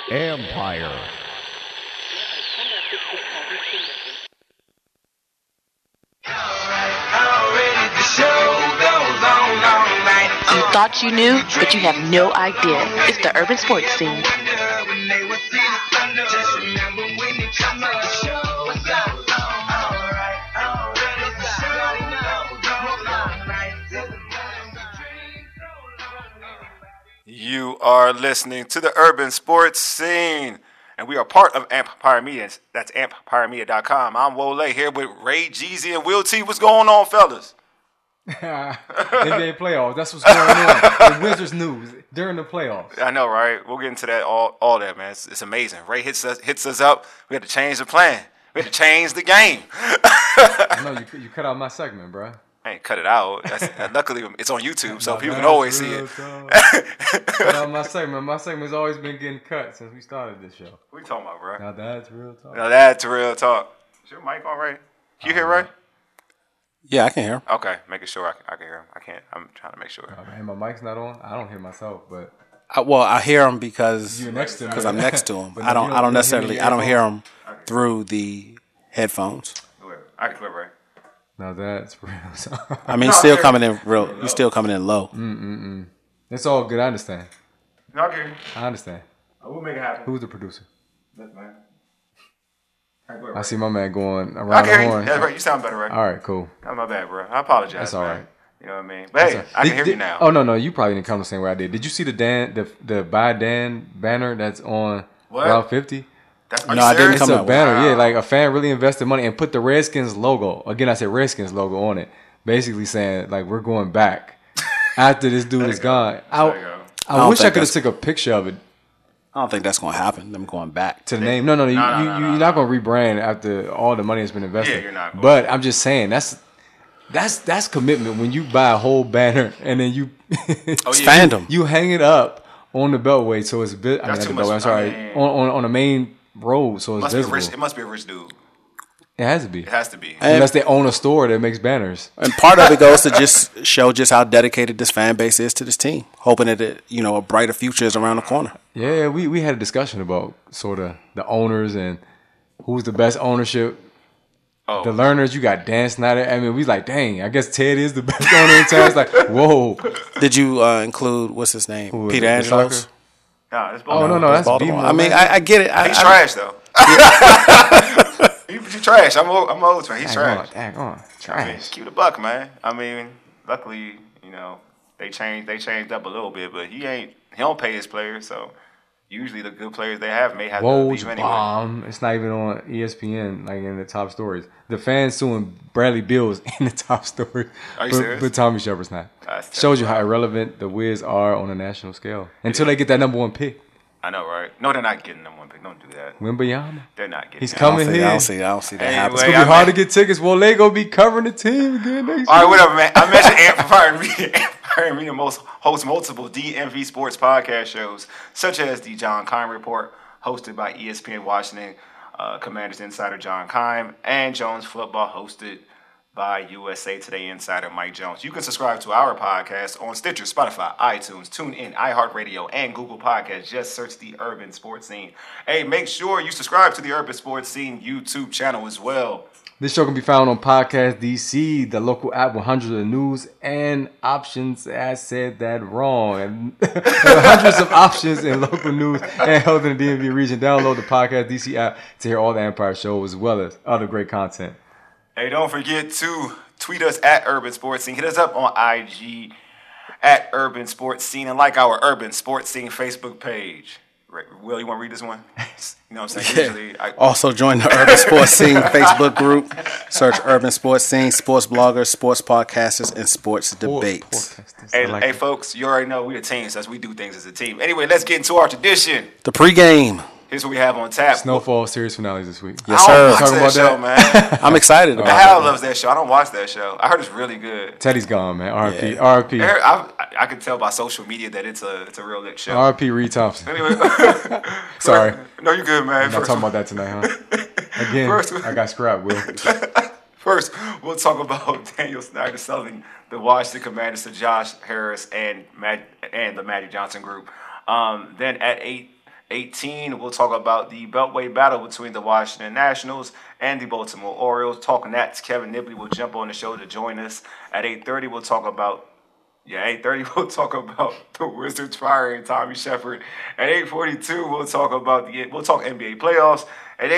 Empire. You thought you knew, but you have no idea. It's the urban sports scene. You are listening to the urban sports scene, and we are part of Empire Media. That's EmpireMedia.com. I'm Wole here with Ray, Jeezy, and Will T. What's going on, fellas? NBA playoffs. That's what's going on. The Wizards news during the playoffs. I know, right? We'll get into that all that, man. It's amazing. Ray hits us up. We had to change the plan. We had to change the game. I know you cut out my segment, bro. I ain't cut it out. Luckily, it's on YouTube, so people can always see it. Cut out my segment. My segment's always been getting cut since we started this show. What you talking about, bro? Now that's real talk. Now that's real talk. Is your mic on, Ray? Can you hear Ray? Yeah, I can hear him. Okay, making sure I can hear him. I can't. I'm trying to make sure. And my mic's not on. I don't hear myself, but I hear him because you're next to him. Because I'm next to him. But I don't necessarily. I don't hear him Okay. through the headphones. I can flip Ray. now that's real talk. I mean, still coming in real. You're still coming in low. It's all good. I understand. No, I can hear you. I understand. We'll make it happen. Who's the producer? That's man. I see my man going I around can the hear you. horn. That's right. You sound better, Ray. All right, cool. Not my bad, bro. I apologize. That's all man. right. You know what I mean? But hey, I can hear you now. Oh no, you probably didn't come the same way I did. Did you see the Buy Dan banner that's on What? Route 50? Are No, you I didn't serious? come It's a out. banner, Wow. yeah. Like a fan really invested money and put the Redskins logo. Again, I said Redskins logo on it, basically saying like we're going back after this dude is gone. There you go. I don't wish I think could have that's- took a picture of it I don't think that's going to happen. Them going back. to the name. No, you're not gonna rebrand after all the money that's been invested. Yeah, you're not going But I'm just saying that's commitment when you buy a whole banner and then you It's fandom. you hang it up on the beltway so it's bit. That's too not the beltway. much. I'm sorry, I mean- on the main road so it's Must be visible. it must be a rich dude. It has to be. It has to be. Unless they own a store that makes banners. And part of it goes to just show just how dedicated this fan base is to this team, hoping that a brighter future is around the corner. Yeah, we had a discussion about sort of the owners and who's the best ownership. Oh, The learners, you got Dan Snyder. I mean, we like, dang, I guess Ted is the best owner in town. It's like, whoa. Did you include what's his name? Who, Peter the Angelos? soccer? nah, it's Oh, no, that's Baltimore. BMO. I mean, I get it. He's trash though. He's trash. I'm old, man. He's trash. Dang on. I mean, Trash. keep the buck, man. I mean, luckily, they changed up a little bit, but he don't pay his players, so usually the good players they have may have to Woj leave anyway. bomb. It's not even on ESPN, like in the top stories. The fans suing Bradley Beal's in the top story. Are you but, serious? But Tommy Shepard's not. That's Shows you how irrelevant the Wiz are on a national scale. Until they get that number one pick. I know, right? No, they're not getting them one pick. Don't do that. Wimbayama. They're not getting. He's that. coming I here. don't see that Anyway, happening. It's gonna be hard to get tickets. Well, they gonna be covering the team again next All year. right, whatever, man. I mentioned Empire Media. Empire Media hosts multiple DMV sports podcast shows, such as the John Keim Report, hosted by ESPN Washington Commanders insider John Keim, and Jones Football, hosted by USA Today insider Mike Jones. You can subscribe to our podcast on Stitcher, Spotify, iTunes, TuneIn, iHeartRadio, and Google Podcasts. Just search the Urban Sports Scene. Hey, make sure you subscribe to the Urban Sports Scene YouTube channel as well. This show can be found on Podcast DC, the local app with hundreds of news and options. I said that wrong. And hundreds of options in local news and health in the DMV region. Download the Podcast DC app to hear all the Empire shows as well as other great content. Hey, don't forget to tweet us at Urban Sports Scene. Hit us up on IG at Urban Sports Scene and like our Urban Sports Scene Facebook page. Will, you want to read this one? You know what I'm saying? Usually, Also join the Urban Sports Scene Facebook group. Search Urban Sports Scene, sports bloggers, sports podcasters, and sports debates. hey, folks, you already know we a team, so we do things as a team. Anyway, let's get into our tradition. The pregame. Here's what we have on tap. Snowfall series finales this week. Yes, I don't sir. watch Talking that about show, man. I'm excited about Hal it. loves that show. I don't watch that show. I heard it's really good. Teddy's gone, man. RP. Yeah. RP. I can tell by social media that it's a real lit show. RP Reed Thompson. Anyway, Sorry. No, you good, man. I'm not talking about that tonight, huh? Again, First- I got scrapped, Will. First, we'll talk about Daniel Snyder selling the Washington Commanders to Josh Harris and the Magic Johnson group. Then at 8, 18, we'll talk about the Beltway battle between the Washington Nationals and the Baltimore Orioles. Talking Nats, Kevin Nibley will jump on the show to join us. At 8:30, we'll talk about 8:30 we'll talk about the Wizards firing Tommy Shepard. At 8:42, we'll talk NBA playoffs. At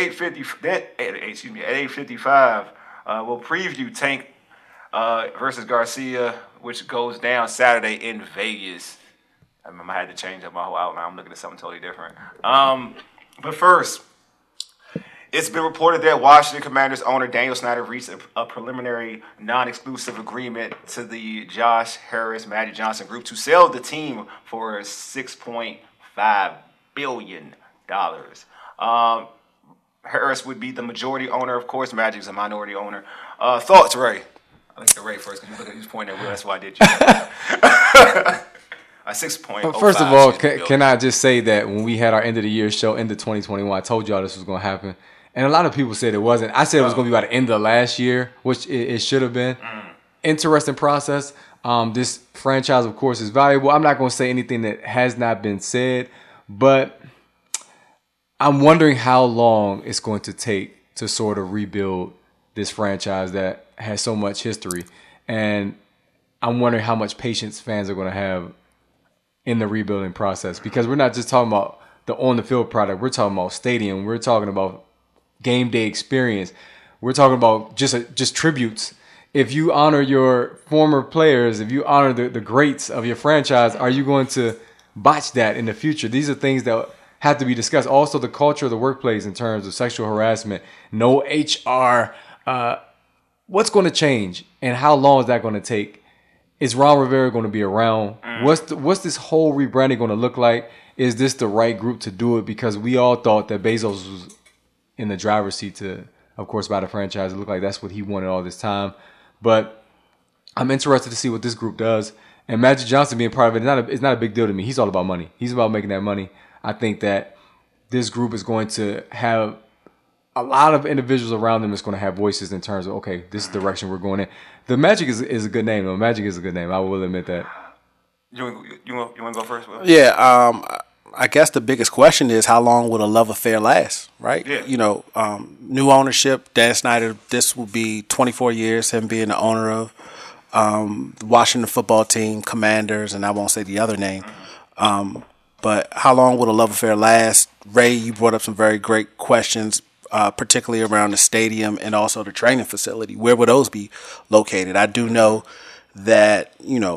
8:55, we'll preview Tank versus Garcia, which goes down Saturday in Vegas. I had to change up my whole outline. I'm looking at something totally different. But first, it's been reported that Washington Commanders owner Daniel Snyder reached a preliminary non-exclusive agreement to the Josh Harris Magic Johnson Group to sell the team for $6.5 billion. Harris would be the majority owner, of course. Magic's a minority owner. Thoughts, Ray? I think the Ray first because he's pointing at Will. That's why I did you. A 6.05. First of all, can I just say that when we had our end of the year show, end of 2021, I told y'all this was going to happen. And a lot of people said it wasn't. I said it was going to be by the end of last year, which it should have been. Interesting process. This franchise, of course, is valuable. I'm not going to say anything that has not been said, but I'm wondering how long it's going to take to sort of rebuild this franchise that has so much history. And I'm wondering how much patience fans are going to have in the rebuilding process, because we're not just talking about the on-the-field product. We're talking about stadium. We're talking about game day experience. We're talking about just tributes. If you honor your former players, if you honor the greats of your franchise, are you going to botch that in the future? These are things that have to be discussed. Also, the culture of the workplace in terms of sexual harassment, no HR. What's going to change, and how long is that going to take? Is Ron Rivera going to be around? What's this whole rebranding going to look like? Is this the right group to do it? Because we all thought that Bezos was in the driver's seat to, of course, buy the franchise. It looked like that's what he wanted all this time. But I'm interested to see what this group does. And Magic Johnson being part of it, it's not a big deal to me. He's all about money. He's about making that money. I think that this group is going to have a lot of individuals around them that's going to have voices in terms of, okay, this is the direction we're going in. The Magic is a good name, though. Magic is a good name. I will admit that. You want to go first, Will? Yeah, I guess the biggest question is how long will a love affair last, right? Yeah. New ownership, Dan Snyder, this will be 24 years, him being the owner of the Washington football team, Commanders, and I won't say the other name. But how long will a love affair last? Ray, you brought up some very great questions, particularly around the stadium and also the training facility. Where would those be located? I do know that,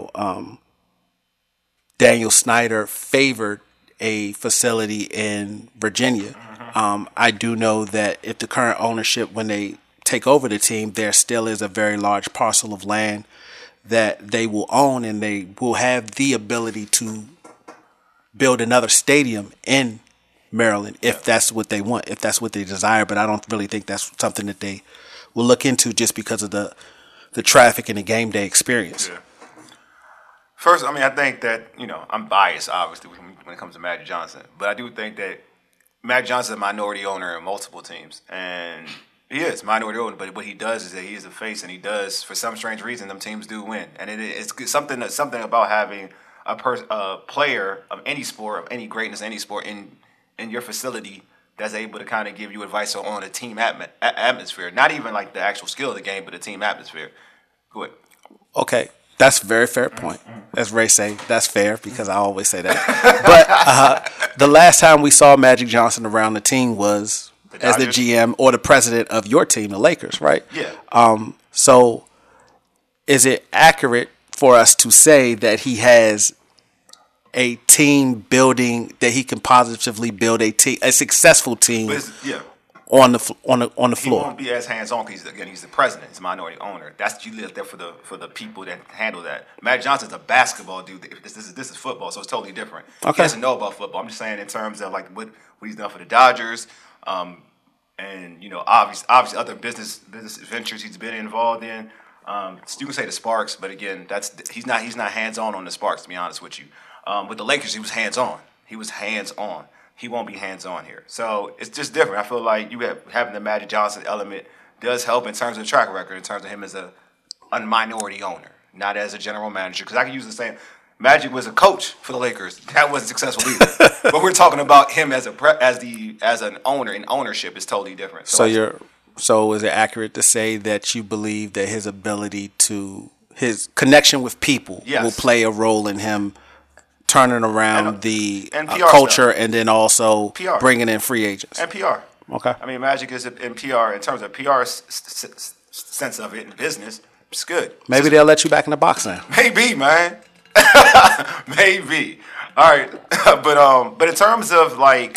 Daniel Snyder favored a facility in Virginia. I do know that if the current ownership, when they take over the team, there still is a very large parcel of land that they will own, and they will have the ability to build another stadium in Maryland if that's what they want, if that's what they desire. But I don't really think that's something that they will look into just because of the traffic and the game day experience. Yeah. First, I think that, I'm biased, obviously, when it comes to Magic Johnson. But I do think that Magic Johnson is a minority owner in multiple teams. And he is minority owner, but what he does is that he is the face, and he does, for some strange reason, them teams do win. And it's something about having a player of any sport, of any greatness, any sport in your facility that's able to kind of give you advice on a team atmosphere. Not even like the actual skill of the game, but a team atmosphere. Go ahead. Okay. That's a very fair point. As Ray say, that's fair because I always say that. But the last time we saw Magic Johnson around the team was as the GM or the president of your team, the Lakers, right? Yeah. So is it accurate for us to say that he has a team building, that he can positively build a successful team on the floor? He won't be as hands-on because, again, he's the president. He's a minority owner. That's, you live there for the people that handle that. Magic Johnson's a basketball dude. This is football, so it's totally different. Okay. He doesn't know about football. I'm just saying in terms of like what he's done for the Dodgers, and obviously other business ventures he's been involved in. You can say the Sparks, but again, he's not hands-on on the Sparks, to be honest with you. With the Lakers, he was hands-on. He won't be hands-on here. So it's just different. I feel like having the Magic Johnson element does help in terms of track record, in terms of him as a minority owner, not as a general manager. Because I can use the same. Magic was a coach for the Lakers. That wasn't successful either. But we're talking about him as an owner, and ownership is totally different. So is it accurate to say that you believe that his ability to his connection with people will play a role in him turning around the culture stuff. And then also PR. Bringing in free agents and PR? Okay. I mean, Magic is in PR in terms of PR sense of it in business. It's good. Maybe they'll let you back in the box now. Maybe, man. Maybe. All right, but in terms of like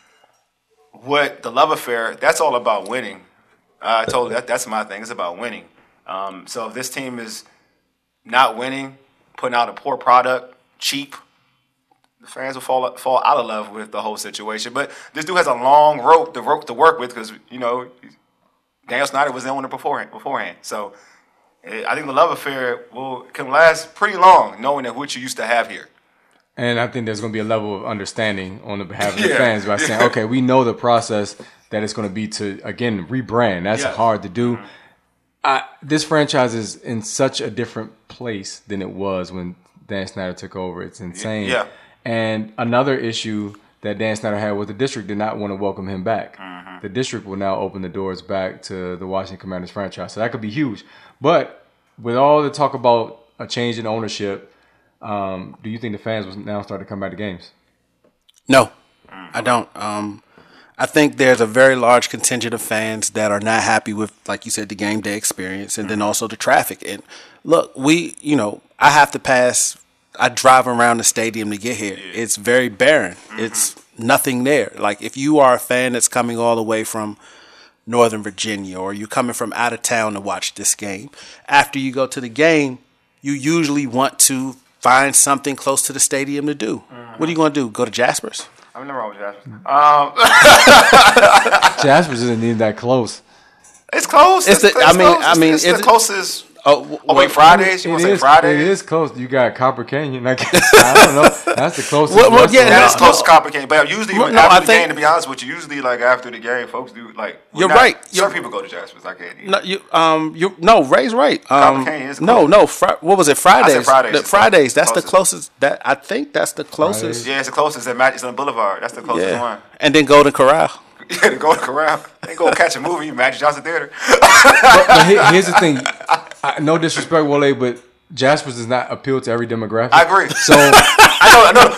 what the love affair, that's all about winning. I told you that's my thing. It's about winning. So if this team is not winning, putting out a poor product, cheap, the fans will fall out of love with the whole situation. But this dude has a long rope to work with because Daniel Snyder was the owner beforehand. So I think the love affair can last pretty long, knowing that what you used to have here. And I think there's going to be a level of understanding on the behalf of the fans by saying, okay, we know the process that it's going to be to, again, rebrand. That's hard to do. This franchise is in such a different place than it was when Dan Snyder took over. It's insane. Yeah. And another issue that Dan Snyder had was the district did not want to welcome him back. The district will now open the doors back to the Washington Commanders franchise. So that could be huge. But with all the talk about a change in ownership, do you think the fans will now start to come back to games? No, I don't. I think there's a very large contingent of fans that are not happy with, like you said, the game day experience and then also the traffic. And look, I have to pass. I drive around the stadium to get here. It's very barren. It's nothing there. Like if you are a fan that's coming all the way from Northern Virginia or you're coming from out of town to watch this game, after you go to the game, you usually want to find something close to the stadium to do. What are you going to do? Go to Jasper's? I'm never wrong with Jasper's. Jasper's isn't even that close. It's close. It's the closest. Wait, Fridays? You want to say Fridays? It is close. You got Copper Canyon. I guess. I don't know. That's the closest. That's close to Copper Canyon. But usually after the game, to be honest with you, usually like after the game, folks do like. You're right. Some people go to Jasper's. I can't. Ray's right. Copper Canyon is close. What was it? Fridays. I said Fridays. That's the closest. I think that's the closest. Yeah, it's the closest. It's on Boulevard. That's the closest one. And then Golden Corral. Yeah, to go to Corral. Then go catch a movie, Magic Johnson Theater. but here's the thing. No disrespect, Wale, but Jasper's does not appeal to every demographic. I agree. So I know.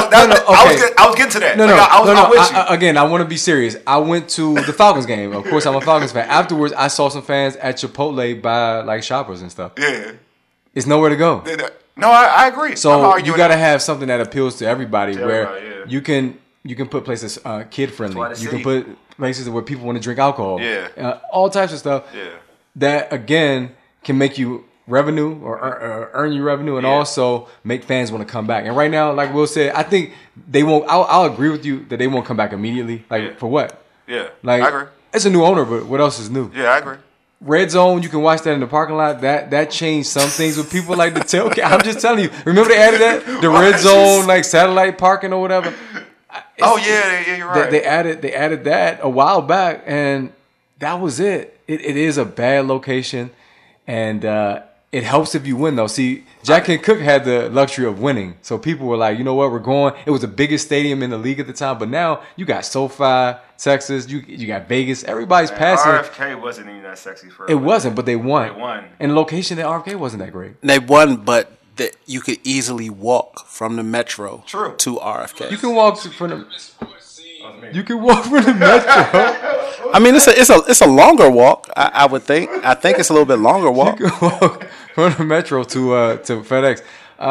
I was getting to that. I was with you. Again, I want to be serious. I went to the Falcons game. Of course, I'm a Falcons fan. Afterwards, I saw some fans at Chipotle by like shoppers and stuff. Yeah. It's nowhere to go. No, I agree. So you got to have something that appeals to everybody, you can put places kid friendly. You can put places where people want to drink alcohol. Yeah. All types of stuff. Yeah. That again can make you revenue or earn you revenue and also make fans want to come back. And right now, like Will said, I think they won't. I'll agree with you that they won't come back immediately. Like for what? Yeah. Like I agree. It's a new owner, but what else is new? Yeah, I agree. Red Zone, you can watch that in the parking lot. That changed some things with people like the tailgate. I'm just telling you. Remember they added that? The Red Zone, like satellite parking or whatever. You're right. They added that a while back, and that was it. It is a bad location, and it helps if you win, though. See, Jack Kent Cooke had the luxury of winning, so people were like, you know what, we're going. It was the biggest stadium in the league at the time, but now you got SoFi, Texas, you got Vegas. Everybody's passing. RFK wasn't even that sexy for. It wasn't, but they won. They won, and the location at RFK wasn't that great. They won, but that you could easily walk from the metro to RFK. You can walk from the. You can walk from the metro. I mean, it's a longer walk. I would think. I think it's a little bit longer walk. You can walk from the metro to FedEx.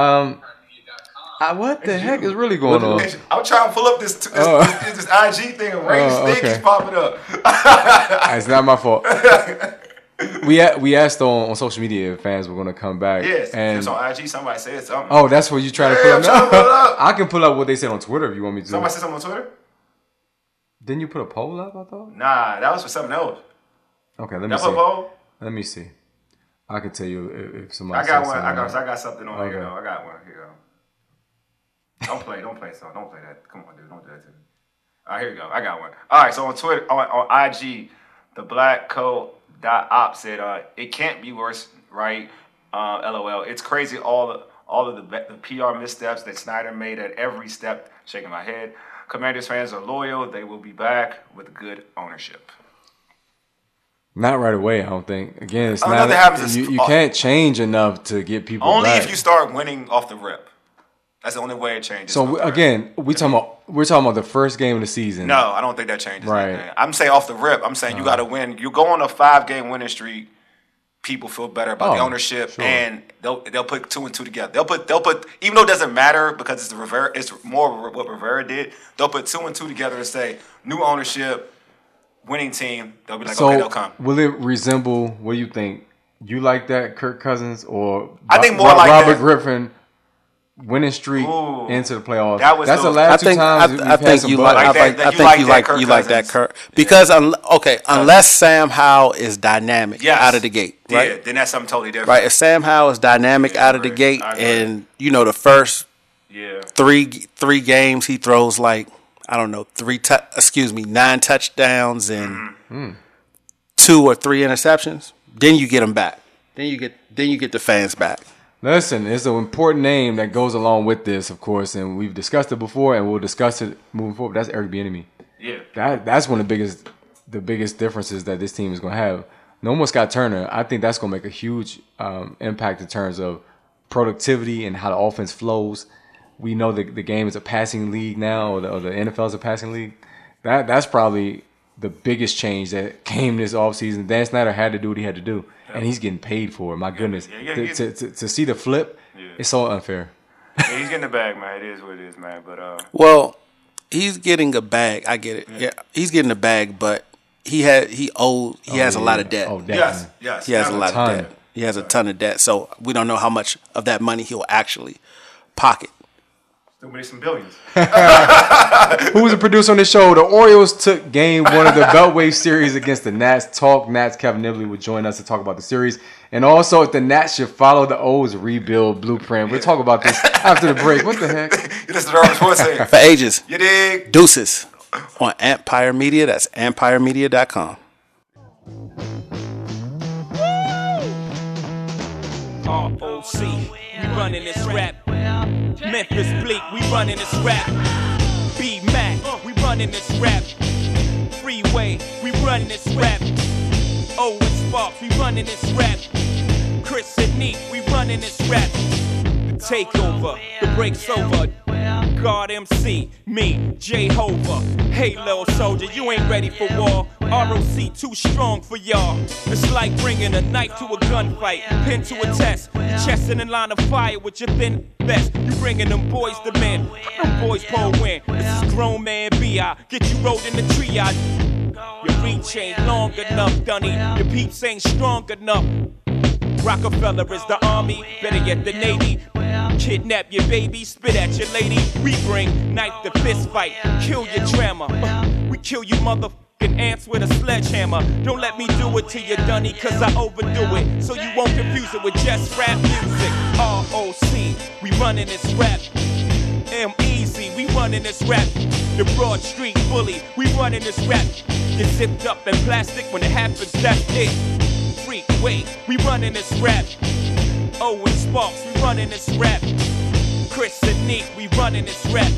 What the heck is really going on? I'm trying to pull up this IG thing and Ray Stick is popping up. It's not my fault. We asked on social media if fans were going to come back. Yes, and it's on IG. Somebody said something. Oh, that's what you trying to pull up now? I can pull up what they said on Twitter if you want me to. Somebody said something on Twitter? Didn't you put a poll up, I thought? Nah, that was for something else. Okay, let me see. Poll? Let me see. I can tell you if somebody. I got one. I got something on here. I got one. Here you go. Don't play that. Come on, dude. Don't do that to me. All right, here you go. I got one. All right, so on Twitter, on IG, the Black Coat.op said, it can't be worse, right? LOL. It's crazy all all of the PR missteps that Snyder made at every step. Shaking my head. Commanders fans are loyal. They will be back with good ownership. Not right away, I don't think. Again, it's Nothing happens. You can't change enough to get people only back. if you start winning off the rip. That's the only way it changes. So again, we're talking about the first game of the season. No, I don't think that changes. Right. Anything. I'm saying off the rip. I'm saying you got to win. You go on a 5-game winning streak. People feel better about the ownership, and they'll put 2 and 2 together. They'll put even though it doesn't matter because it's Rivera. It's more what Rivera did. They'll put 2 and 2 together and say new ownership, winning team. They'll be like, so okay, they'll come. Will it resemble? What do you think? You like that Kirk Cousins or I think more like Robert that. Griffin winning streak into the playoffs? That's the last two times. I think you like that Kirk because unless Sam Howell is dynamic out of the gate, right? Yeah, then that's something totally different. Right, if Sam Howell is dynamic out of the gate, and the first three games he throws like I don't know 9 touchdowns and 2 or 3 interceptions, then you get them back. Then you get the fans back. Listen, it's an important name that goes along with this, of course, and we've discussed it before, and we'll discuss it moving forward. That's Eric Bieniemy. Yeah, that's one of the biggest differences that this team is going to have. No more Scott Turner. I think that's going to make a huge impact in terms of productivity and how the offense flows. We know that the game is a passing league now, or the NFL is a passing league. That's probably the biggest change that came this offseason. Dan Snyder had to do what he had to do. And he's getting paid for it. My goodness. To see the flip, it's so unfair. Yeah, he's getting the bag, man. It is what it is, man. But well, he's getting a bag. I get it. Yeah, he's getting a bag, but he has a lot of debt. Oh, yes. He has a lot of debt. He has a ton of debt. So we don't know how much of that money he'll actually pocket. Still make some billions. Who was the producer on this show? The Orioles took game 1 of the Beltway series against the Nats. Talk Nats. Kevin Nibley will join us to talk about the series. And also, if the Nats should follow the O's rebuild blueprint. We'll talk about this after the break. What the heck? This is the Urban Sports Thing. For ages. You dig? Deuces on Empire Media. That's empiremedia.com. ROC, we running this rap. Memphis Bleak, we running this rap. B-Mac, we running this rap. Freeway, we running this rap. Owen Sparks, we running this rap. Chris and Neat, we running this rap. The takeover, the break's over. God MC, me, Jehovah. Hey, little soldier, you ain't ready for war. ROC too strong for y'all. It's like bringing a knife to a gunfight, pin to a test. Your chest in a line of fire with your thin vest. You bringing them boys to men. Them boys pull win. This is grown man B.I. Get you rolled in the triage. Your reach ain't long enough, Dunny. Your peeps ain't strong enough. Rockefeller is the army, better yet the Navy. Kidnap your baby, spit at your lady. We bring knife to fist fight, kill your drama. We kill you motherfucking ants with a sledgehammer. Don't let me do it to you, Dunny, cause I overdo it. So you won't confuse it with just rap music. ROC, we running this rap. M-Easy, we running this rap. The Broad Street Bully, we running this rap. Get zipped up in plastic when it happens, that's it. Freeway, we running this rap. Owen Sparks, we running this rap. Chris and Neat, we running this rap.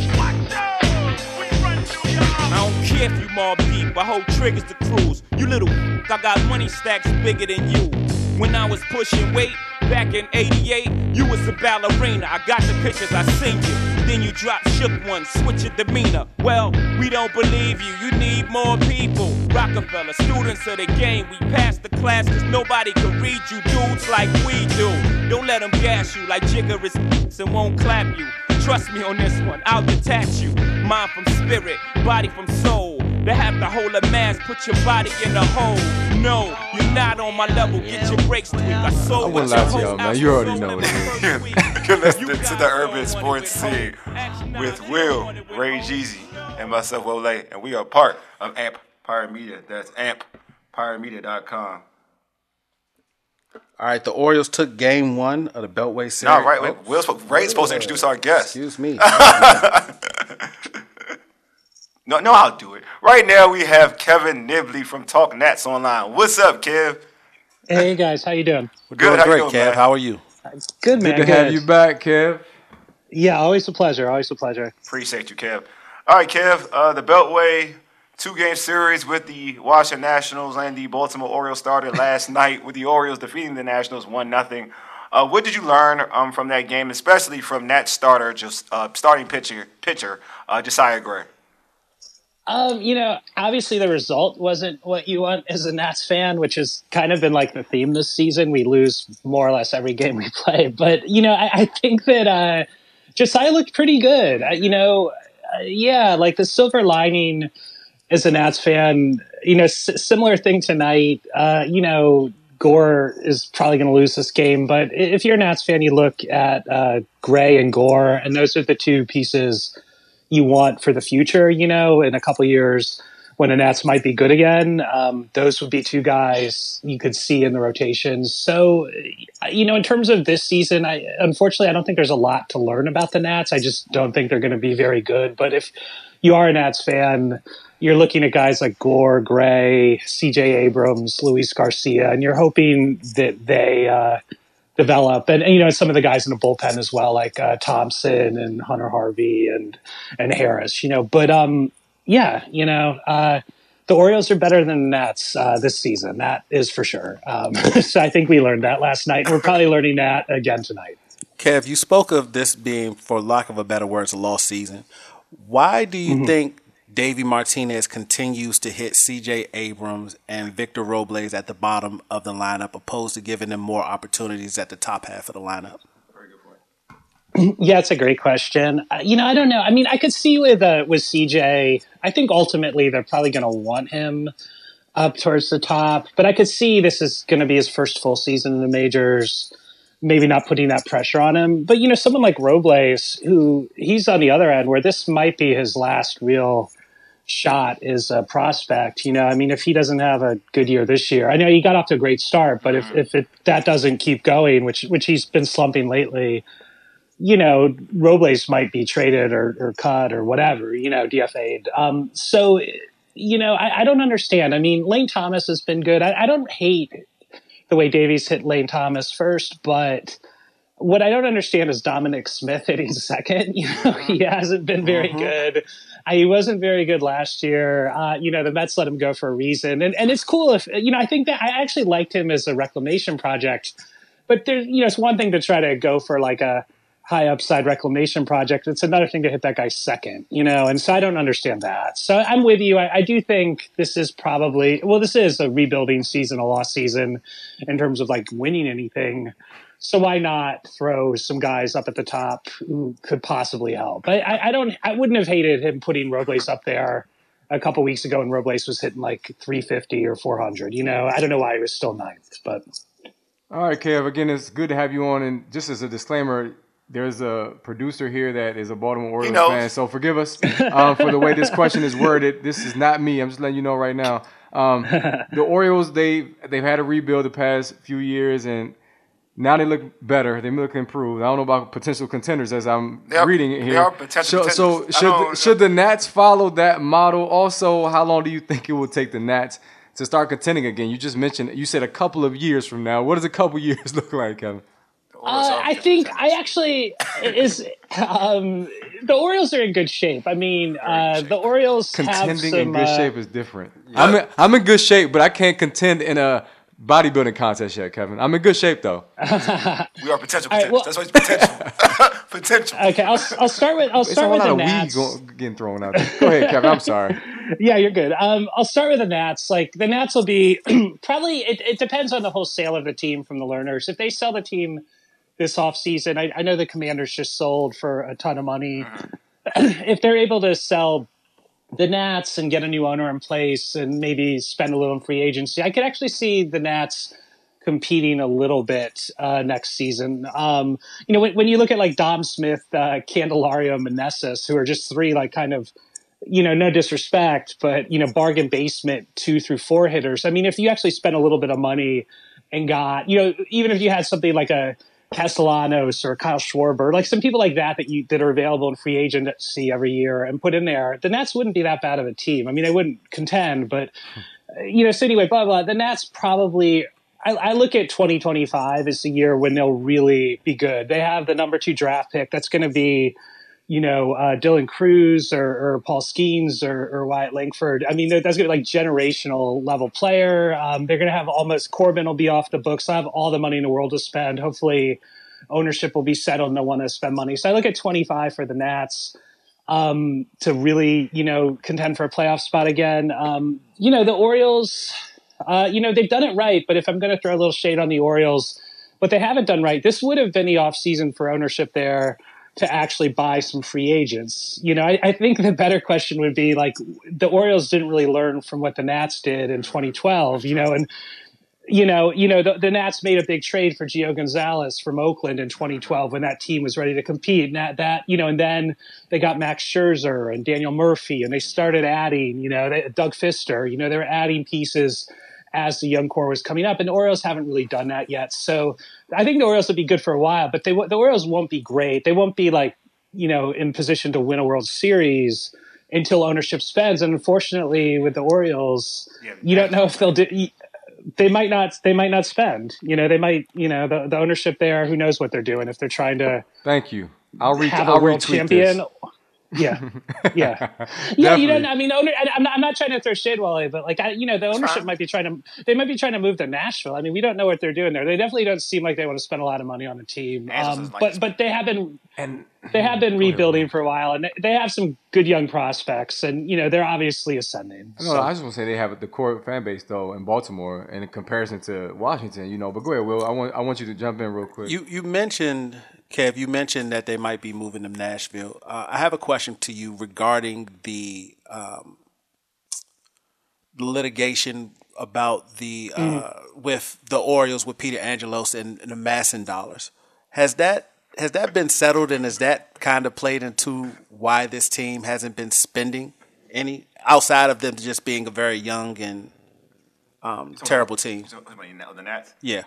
I don't care if you mob deep, I hold triggers to cruise. You little I got money stacks bigger than you. When I was pushing weight, back in 88, you was a ballerina. I got the pictures, I seen you. Then you dropped shook one, switch your demeanor. Well, we don't believe you, you need more people. Rockefeller, students of the game, we passed the class cause nobody can read you dudes like we do. Don't let them gas you like Jigger is and won't clap you. Trust me on this one, I'll detach you. Mind from spirit, body from soul. They have to hold a mask, put your body in a hole. No, you're not on my level, get your brakes tweaked. I wouldn't lie to y'all, man. You already know it. You're listening to the Urban Sports Scene with Will, Ray Jeezy, and myself, Ole. And we are part of Empire Media. That's empiremedia.com. All right, the Orioles took game 1 of the Beltway series. No, right. Ray's supposed to introduce our guest. Excuse me. No, I'll do it. Right now we have Kevin Nibley from Talk Nats online. What's up, Kev? Hey guys, how you doing? We're Good, doing how you great, doing, Kev. man? How are you? Good, man. Good to have you back, Kev. Yeah, always a pleasure. Always a pleasure. Appreciate you, Kev. All right, Kev, the Beltway 2-game series with the Washington Nationals and the Baltimore Orioles started last night with the Orioles defeating the Nationals 1-0. What did you learn from that game, especially from that starting pitcher, Josiah Gray? Obviously the result wasn't what you want as a Nats fan, which has kind of been like the theme this season. We lose more or less every game we play. But, I think that Josiah looked pretty good. Like the silver lining as a Nats fan, similar thing tonight. Gore is probably going to lose this game. But if you're a Nats fan, you look at Gray and Gore, and those are the two pieces you want for the future, in a couple of years when the Nats might be good again. Those would be two guys you could see in the rotations. So, in terms of this season, unfortunately, I don't think there's a lot to learn about the Nats. I just don't think they're going to be very good. But if you are a Nats fan, you're looking at guys like Gore, Gray, CJ Abrams, Luis Garcia, and you're hoping that they develop, and some of the guys in the bullpen as well, like Thompson and Hunter Harvey and Harris. But the Orioles are better than the Nats this season. That is for sure. So I think we learned that last night. We're probably learning that again tonight. Kev, you spoke of this being, for lack of a better word, a lost season. Why do you think Davey Martinez continues to hit C.J. Abrams and Victor Robles at the bottom of the lineup, opposed to giving them more opportunities at the top half of the lineup? Very good point. Yeah, it's a great question. I don't know. I mean, I could see with CJ. I think ultimately they're probably going to want him up towards the top, but I could see this is going to be his first full season in the majors. Maybe not putting that pressure on him, but someone like Robles, who he's on the other end, where this might be his last real shot as a prospect. If he doesn't have a good year this year, I know he got off to a great start, but if that doesn't keep going, which he's been slumping lately, Robles might be traded or cut or whatever, DFA'd. I don't understand. I mean, Lane Thomas has been good. I don't hate the way Davies hit Lane Thomas first, but what I don't understand is Dominic Smith hitting second. He hasn't been very good. He wasn't very good last year. The Mets let him go for a reason. And it's cool if, I think that I actually liked him as a reclamation project, but there's, it's one thing to try to go for like a high upside reclamation project. It's another thing to hit that guy second, and so I don't understand that. So I'm with you. I do think this is this is a rebuilding season, a lost season in terms of like winning anything. So why not throw some guys up at the top who could possibly help? I wouldn't have hated him putting Robles up there a couple weeks ago when Robles was hitting like 350 or 400. I don't know why he was still ninth, but. All right, Kev, again, it's good to have you on. And just as a disclaimer, there's a producer here that is a Baltimore Orioles fan, so forgive us for the way this question is worded. This is not me. I'm just letting you know right now. The Orioles, they've had a rebuild the past few years, and now they look better. They look improved. I don't know about potential contenders as I'm reading it here. They are potential contenders. So should the Nats follow that model? Also, how long do you think it will take the Nats to start contending again? You just mentioned, you said a couple of years from now. What does a couple years look like, Kevin? I think the Orioles are in good shape. I mean, the Orioles contending in good shape is different. Yeah. I'm in good shape, but I can't contend in a bodybuilding contest yet, Kevin. I'm in good shape though. We are potential. Right, well, that's why it's potential. Potential. Okay, I'll start with the Nats. Getting thrown out there. Go ahead, Kevin. I'm sorry. Yeah, you're good. I'll start with the Nats. Like the Nats will be probably. It depends on the whole sale of the team from the Lerners. If they sell the team this offseason, I know the Commanders just sold for a ton of money. If they're able to sell the Nats and get a new owner in place and maybe spend a little in free agency, I could actually see the Nats competing a little bit next season. When you look at like Dom Smith, Candelario, Meneses, who are just three like kind of, no disrespect, but, bargain basement 2 through 4 hitters. I mean, if you actually spend a little bit of money and got, even if you had something like a Castellanos or Kyle Schwarber, like some people like that that are available in free agency every year and put in there, the Nats wouldn't be that bad of a team. I mean, they wouldn't contend, but so anyway, blah blah. The Nats probably I look at 2025 as the year when they'll really be good. They have the number 2 draft pick. That's going to be, Dylan Cruz or Paul Skeens or Wyatt Langford. I mean, that's going to be like generational level player. They're going to have almost Corbin will be off the books. They'll have all the money in the world to spend. Hopefully ownership will be settled and they'll want to spend money. So I look at 25 for the Nats to really, contend for a playoff spot again. The Orioles, they've done it right. But if I'm going to throw a little shade on the Orioles, what they haven't done right, this would have been the offseason for ownership there to actually buy some free agents. I think the better question would be like the Orioles didn't really learn from what the Nats did in 2012, and the Nats made a big trade for Gio Gonzalez from Oakland in 2012 when that team was ready to compete. And and then they got Max Scherzer and Daniel Murphy, and they started adding, Doug Fister, they were adding pieces as the young core was coming up, and the Orioles haven't really done that yet. So I think the Orioles will be good for a while, but the Orioles won't be great. They won't be like, in position to win a World Series until ownership spends. And unfortunately with the Orioles, you don't know if they'll do. They might not spend. They might. The ownership there. Who knows what they're doing if they're trying to. Thank you. I'll world champion. This. Yeah. I mean, I'm not trying to throw shade, Wally, but the ownership might be trying to move to Nashville. I mean, we don't know what they're doing there. They definitely don't seem like they want to spend a lot of money on a team. But they have been rebuilding for a while, and they have some good young prospects, and they're obviously ascending. No, I just want to say they have the core fan base though in Baltimore in comparison to Washington. But go ahead, Will. I want you to jump in real quick. You mentioned. Kev, you mentioned that they might be moving to Nashville. I have a question to you regarding the litigation about the with the Orioles with Peter Angelos and the amassing dollars. Has that been settled, and has that kind of played into why this team hasn't been spending any outside of them just being a very young and terrible team? The Nats? Yeah.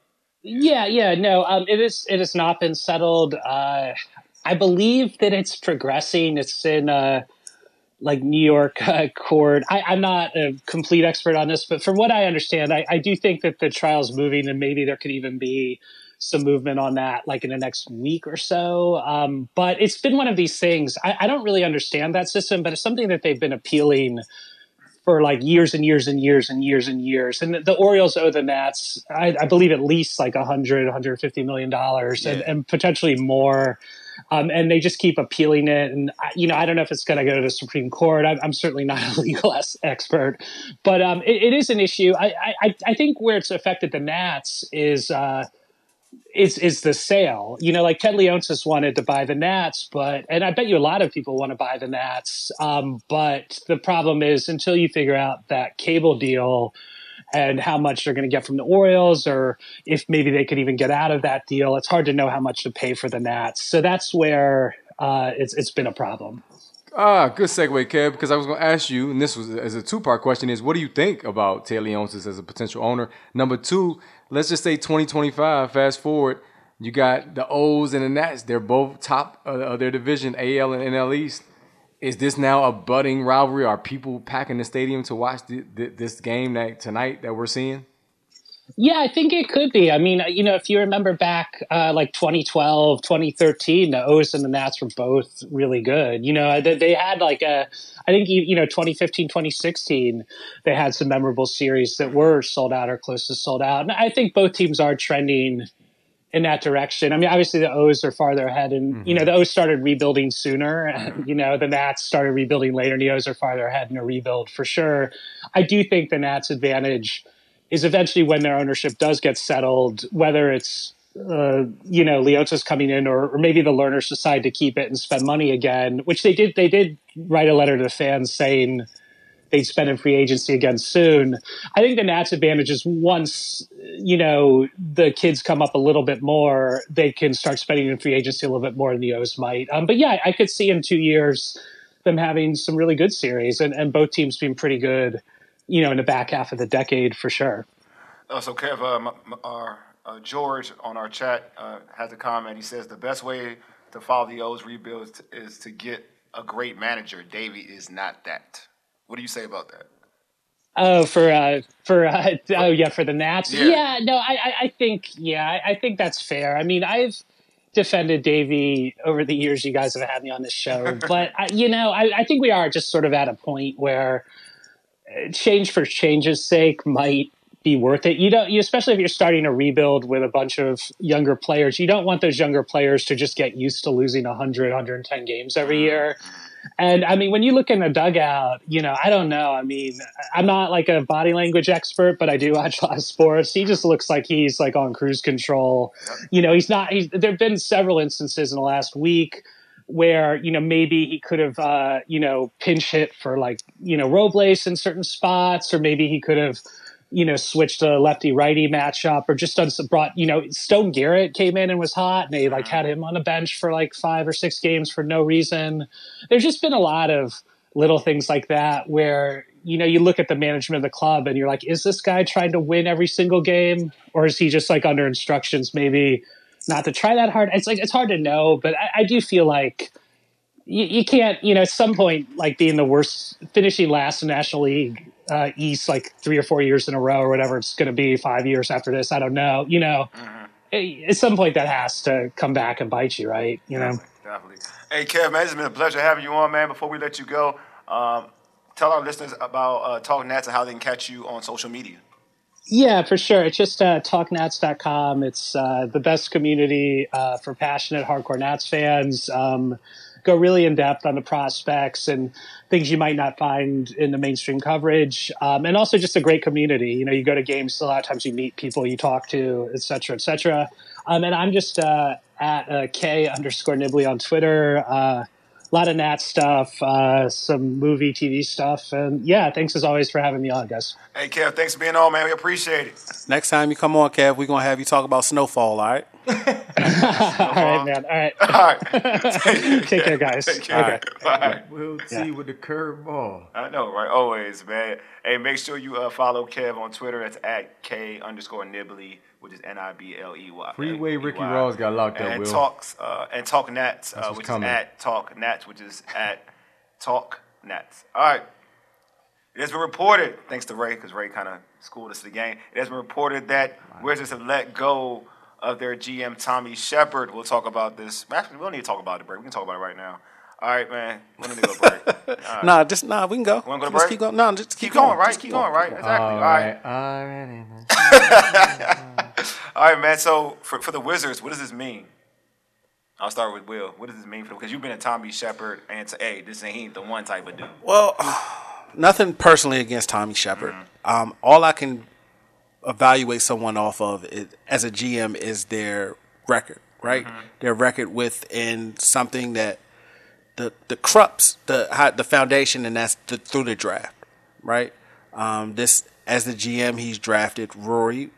No, it has not been settled. I believe that it's progressing. It's in New York court. I'm not a complete expert on this, but from what I understand, I do think that the trial's moving, and maybe there could even be some movement on that like in the next week or so. But it's been one of these things. I don't really understand that system, but it's something that they've been appealing for like years and years and years and years and years. And the Orioles owe the Nats, I believe, at least like $150 million and potentially more. And they just keep appealing it. And, I don't know if it's going to go to the Supreme Court. I'm certainly not a legal expert, but it is an issue. I think where it's affected the Nats is the sale. Like Ted Leonsis wanted to buy the Nats, and I bet you a lot of people want to buy the Nats. But the problem is until you figure out that cable deal and how much they're going to get from the Orioles, or if maybe they could even get out of that deal, it's hard to know how much to pay for the Nats. So that's where it's been a problem. Good segue, Kev, because I was going to ask you, and this was as a two-part question, is what do you think about Ted Leonsis as a potential owner? Number two, let's just say 2025, fast forward, you got the O's and the Nats. They're both top of their division, AL and NL East. Is this now a budding rivalry? Are people packing the stadium to watch this game tonight that we're seeing? Yeah, I think it could be. I mean, if you remember back like 2012, 2013, the O's and the Nats were both really good. They had like I think, 2015, 2016, they had some memorable series that were sold out or close to sold out. And I think both teams are trending in that direction. I mean, obviously the O's are farther ahead, and, the O's started rebuilding sooner, and, the Nats started rebuilding later, and the O's are farther ahead in a rebuild for sure. I do think the Nats' advantage is eventually when their ownership does get settled, whether it's, Leonsis coming in or maybe the Lerners decide to keep it and spend money again, which they did. They did write a letter to the fans saying they'd spend in free agency again soon. I think the Nats' advantage is once, the kids come up a little bit more, they can start spending in free agency a little bit more than the O's might. But yeah, I could see in 2 years them having some really good series and both teams being pretty good, in the back half of the decade for sure. So Kev, George on our chat has a comment. He says the best way to follow the O's rebuild is to get a great manager. Davey is not that. What do you say about that? Oh, for the Nats. Yeah. Yeah, no, I think I think that's fair. I mean, I've defended Davey over the years. You guys have had me on this show, but I think we are just sort of at a point where change for change's sake might be worth it. Especially if you're starting a rebuild with a bunch of younger players, you don't want those younger players to just get used to losing 100, 110 games every year. And I mean, when you look in the dugout, I don't know. I mean, I'm not like a body language expert, but I do watch a lot of sports. He just looks like he's like on cruise control. He's not. There've been several instances in the last week where maybe he could have pinch hit for like Robles in certain spots, or maybe he could have switched a lefty righty matchup, or just done some Stone Garrett came in and was hot, and they like had him on the bench for like 5 or 6 games for no reason. There's just been a lot of little things like that where you look at the management of the club and you're like, is this guy trying to win every single game, or is he just like under instructions maybe not to try that hard? It's hard to know, but I do feel like you can't at some point, like being the worst, finishing last in National League East like 3 or 4 years in a row or whatever it's going to be, 5 years after this, I don't know. At some point that has to come back and bite you, right? Definitely. Hey, Kev, man, it's been a pleasure having you on, man. Before we let you go, tell our listeners about Talk Nats and how they can catch you on social media. Yeah, for sure. It's just talknats.com. It's the best community for passionate hardcore Nats fans. Go really in depth on the prospects and things you might not find in the mainstream coverage. And also just a great community. You go to games, a lot of times you meet people you talk to, et cetera, et cetera. And I'm just at K_Nibley on Twitter. A lot of Nat stuff, some movie, TV stuff. And yeah, thanks as always for having me on, guys. Hey, Kev, thanks for being on, man. We appreciate it. Next time you come on, Kev, we're going to have you talk about Snowfall, all right? All right, man. All right. All right. Take care, guys. Take care. Okay. Bye. We'll see with the curveball. I know, right? Always, man. Hey, make sure you follow Kev on Twitter. It's at K_Nibley, which is NIBLEY. Freeway Ricky Ross got locked up, and Will. and Talk Nats, which coming. is at Talk Nats, which is at Talk Nats. All right. It has been reported, thanks to Ray, because Ray kind of schooled us the game. It has been reported that Wizards have let go of their GM Tommy Shepard. We'll talk about this. Actually, we don't need to talk about the break. We can talk about it right now. All right, man. We don't need to go to break. Right. We can go. Want to go to Just break? keep going. No, just Keep going, right? Keep going, right? Exactly. All right. All right, man. So for the Wizards, what does this mean? I'll start with Will. What does this mean for them? Because you've been a Tommy Shepard and he ain't the one type of dude. Well, nothing personally against Tommy Shepard. All I can evaluate someone off of as a GM is their record, right? Their record within something that the crux, the foundation, and that's through the draft, right? This as the GM, he's drafted Rui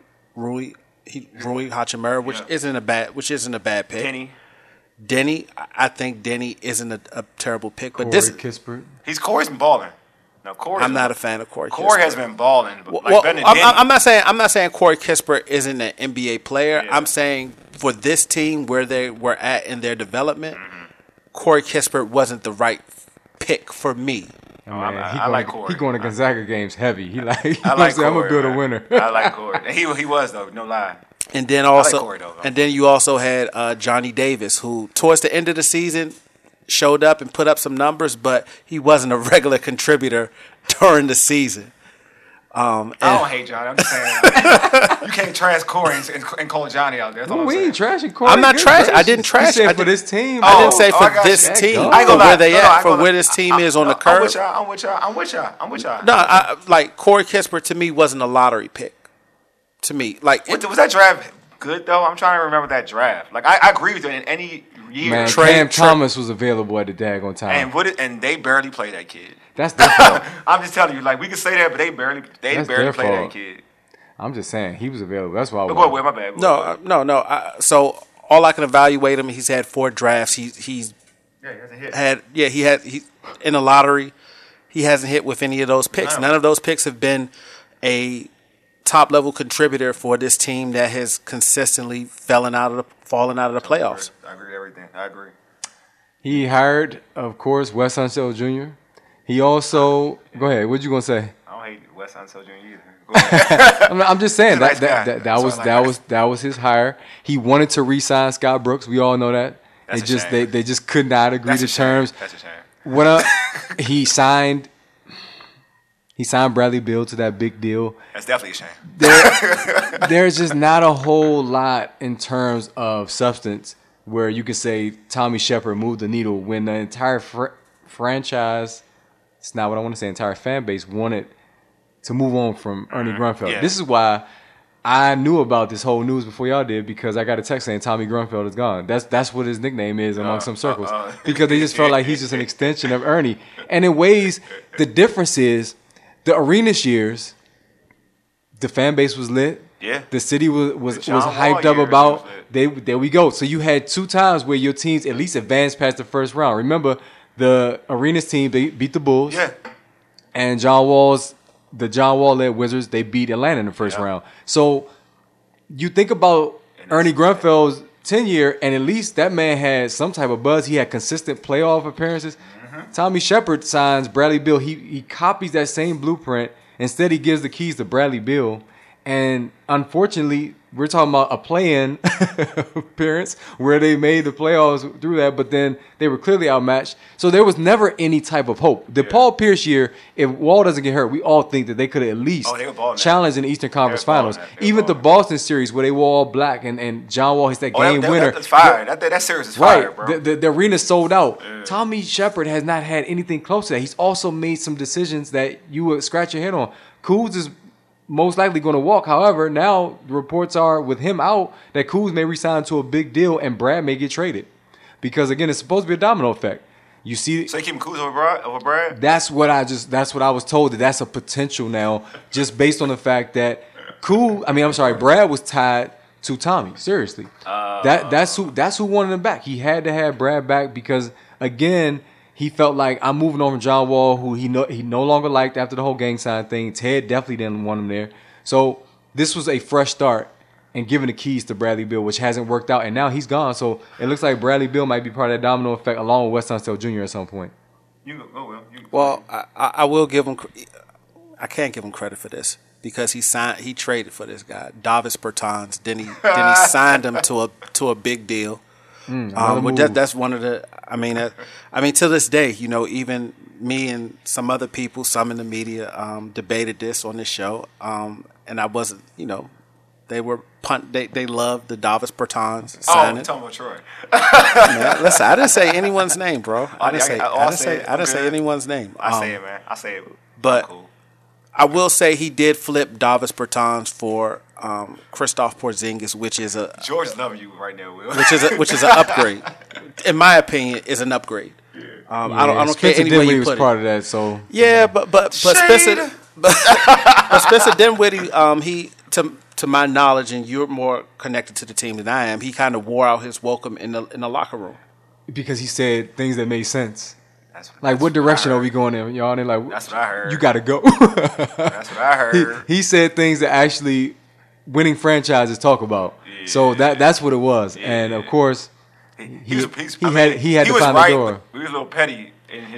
Hachimura, which isn't a bad pick. Denny, I think Denny isn't a terrible pick, but Corey Kispert. Corey's been balling. No, I'm not a fan of Corey. Corey has been balling. I'm not saying Corey Kispert isn't an NBA player. Yeah. I'm saying for this team where they were at in their development, Corey Kispert wasn't the right pick for me. I like Corey. He going to Gonzaga games heavy. I'm Corey, gonna build a winner. I like Corey. And he was though, no lie. And then you also had Johnny Davis, who towards the end of the season showed up and put up some numbers, but he wasn't a regular contributor during the season. I don't hate Johnny. I'm just saying you can't trash Corey and call Johnny out there. That's all we ain't trashing Corey. I'm not trashing. I didn't trash. I said for this team. I didn't say for this team. I ain't gonna lie. For where this team is on the curve. I'm with y'all. No, like Corey Kispert to me wasn't a lottery pick. To me, like was that draft good though? I'm trying to remember that draft. Like I agree with you in any year. Man, Cam Thomas was available at the daggone time, and they barely play that kid. That's their fault. I'm just telling you, like we can say that, but they barely play that kid. I'm just saying he was available. That's why. My bad. No. So all I can evaluate him. He's had 4 drafts. He hasn't hit. He in the lottery. He hasn't hit with any of those picks. None of those picks have been a top level contributor for this team that has consistently fallen out of the playoffs. I agree with everything. I agree. He hired, of course, Wes Unseld Jr. He also go ahead. What you gonna say? I don't hate Wes Wes Unseld Jr. either. Go ahead. I'm just saying He's a nice guy. that was his hire. He wanted to re-sign Scott Brooks. We all know that. They just could not agree to terms. That's a shame. What he signed Bradley Beal to that big deal. That's definitely a shame. There's just not a whole lot in terms of substance where you can say Tommy Shepard moved the needle when the entire franchise, it's not what I want to say, entire fan base wanted to move on from Ernie Grunfeld. Yeah. This is why I knew about this whole news before y'all did, because I got a text saying Tommy Grunfeld is gone. That's what his nickname is among some circles. Because they just felt like he's just an extension of Ernie. And in ways, the difference is the Arenas years, the fan base was lit. Yeah. The city was John Wall hyped up years about. was There we go. So you had 2 times where your teams at least advanced past the first round. Remember, the Arenas team, they beat the Bulls. Yeah. And the John Wall-led Wizards, they beat Atlanta in the first round. So you think about Ernie Grunfeld's tenure, and at least that man had some type of buzz. He had consistent playoff appearances. Tommy Shepard signs Bradley Beal. He copies that same blueprint. Instead, he gives the keys to Bradley Beal. And unfortunately, we're talking about a play-in appearance where they made the playoffs through that, but then they were clearly outmatched. So there was never any type of hope. The Paul Pierce year, if Wall doesn't get hurt, we all think that they could have at least challenged in the Eastern Conference Finals. Even the Boston series where they were all black and John Wall hits that game winner. That's fire. That series is fire, bro. The arena sold out. Yeah. Tommy Shepard has not had anything close to that. He's also made some decisions that you would scratch your head on. Kuz is most likely going to walk. However, now the reports are with him out that Kuz may resign to a big deal and Brad may get traded. Because again, it's supposed to be a domino effect. You see, so you keep Kuz over Brad? That's what I was told, that's a potential now, just based on the fact that Brad was tied to Tommy. Seriously. That's who wanted him back. He had to have Brad back because again, he felt like I'm moving on from John Wall, who he no longer liked after the whole gang sign thing. Ted definitely didn't want him there. So this was a fresh start and giving the keys to Bradley Beal, which hasn't worked out. And now he's gone. So it looks like Bradley Beal might be part of that domino effect along with Wes Unseld Jr. at some point. Well, I will give him – I can't give him credit for this because he traded for this guy, Davis Bertans. Then he signed him to a big deal. That's one of the. I mean, to this day, even me and some other people, some in the media, debated this on this show, and I wasn't. They were They loved the Davis Bertans signing. Oh, talking about Troy. Man, listen, I didn't say anyone's name, bro. I didn't say anyone's name. I say it, man. I say it. But cool. I will say he did flip Davis Bertans for Kristaps Porzingis, which is a George loving you right now, Will. which is an upgrade. In my opinion, is an upgrade. I don't care any way you put it. Part of that, so but Spencer, Spencer Dinwiddie, he to my knowledge, and you're more connected to the team than I am. He kind of wore out his welcome in the locker room because he said things that made sense. What direction are we going in, y'all? And they're like, that's what I heard. You got to go. That's what I heard. He said things that actually winning franchises talk about. Yeah. So that's what it was. Yeah. And of course, he had to find the door. He was a little petty.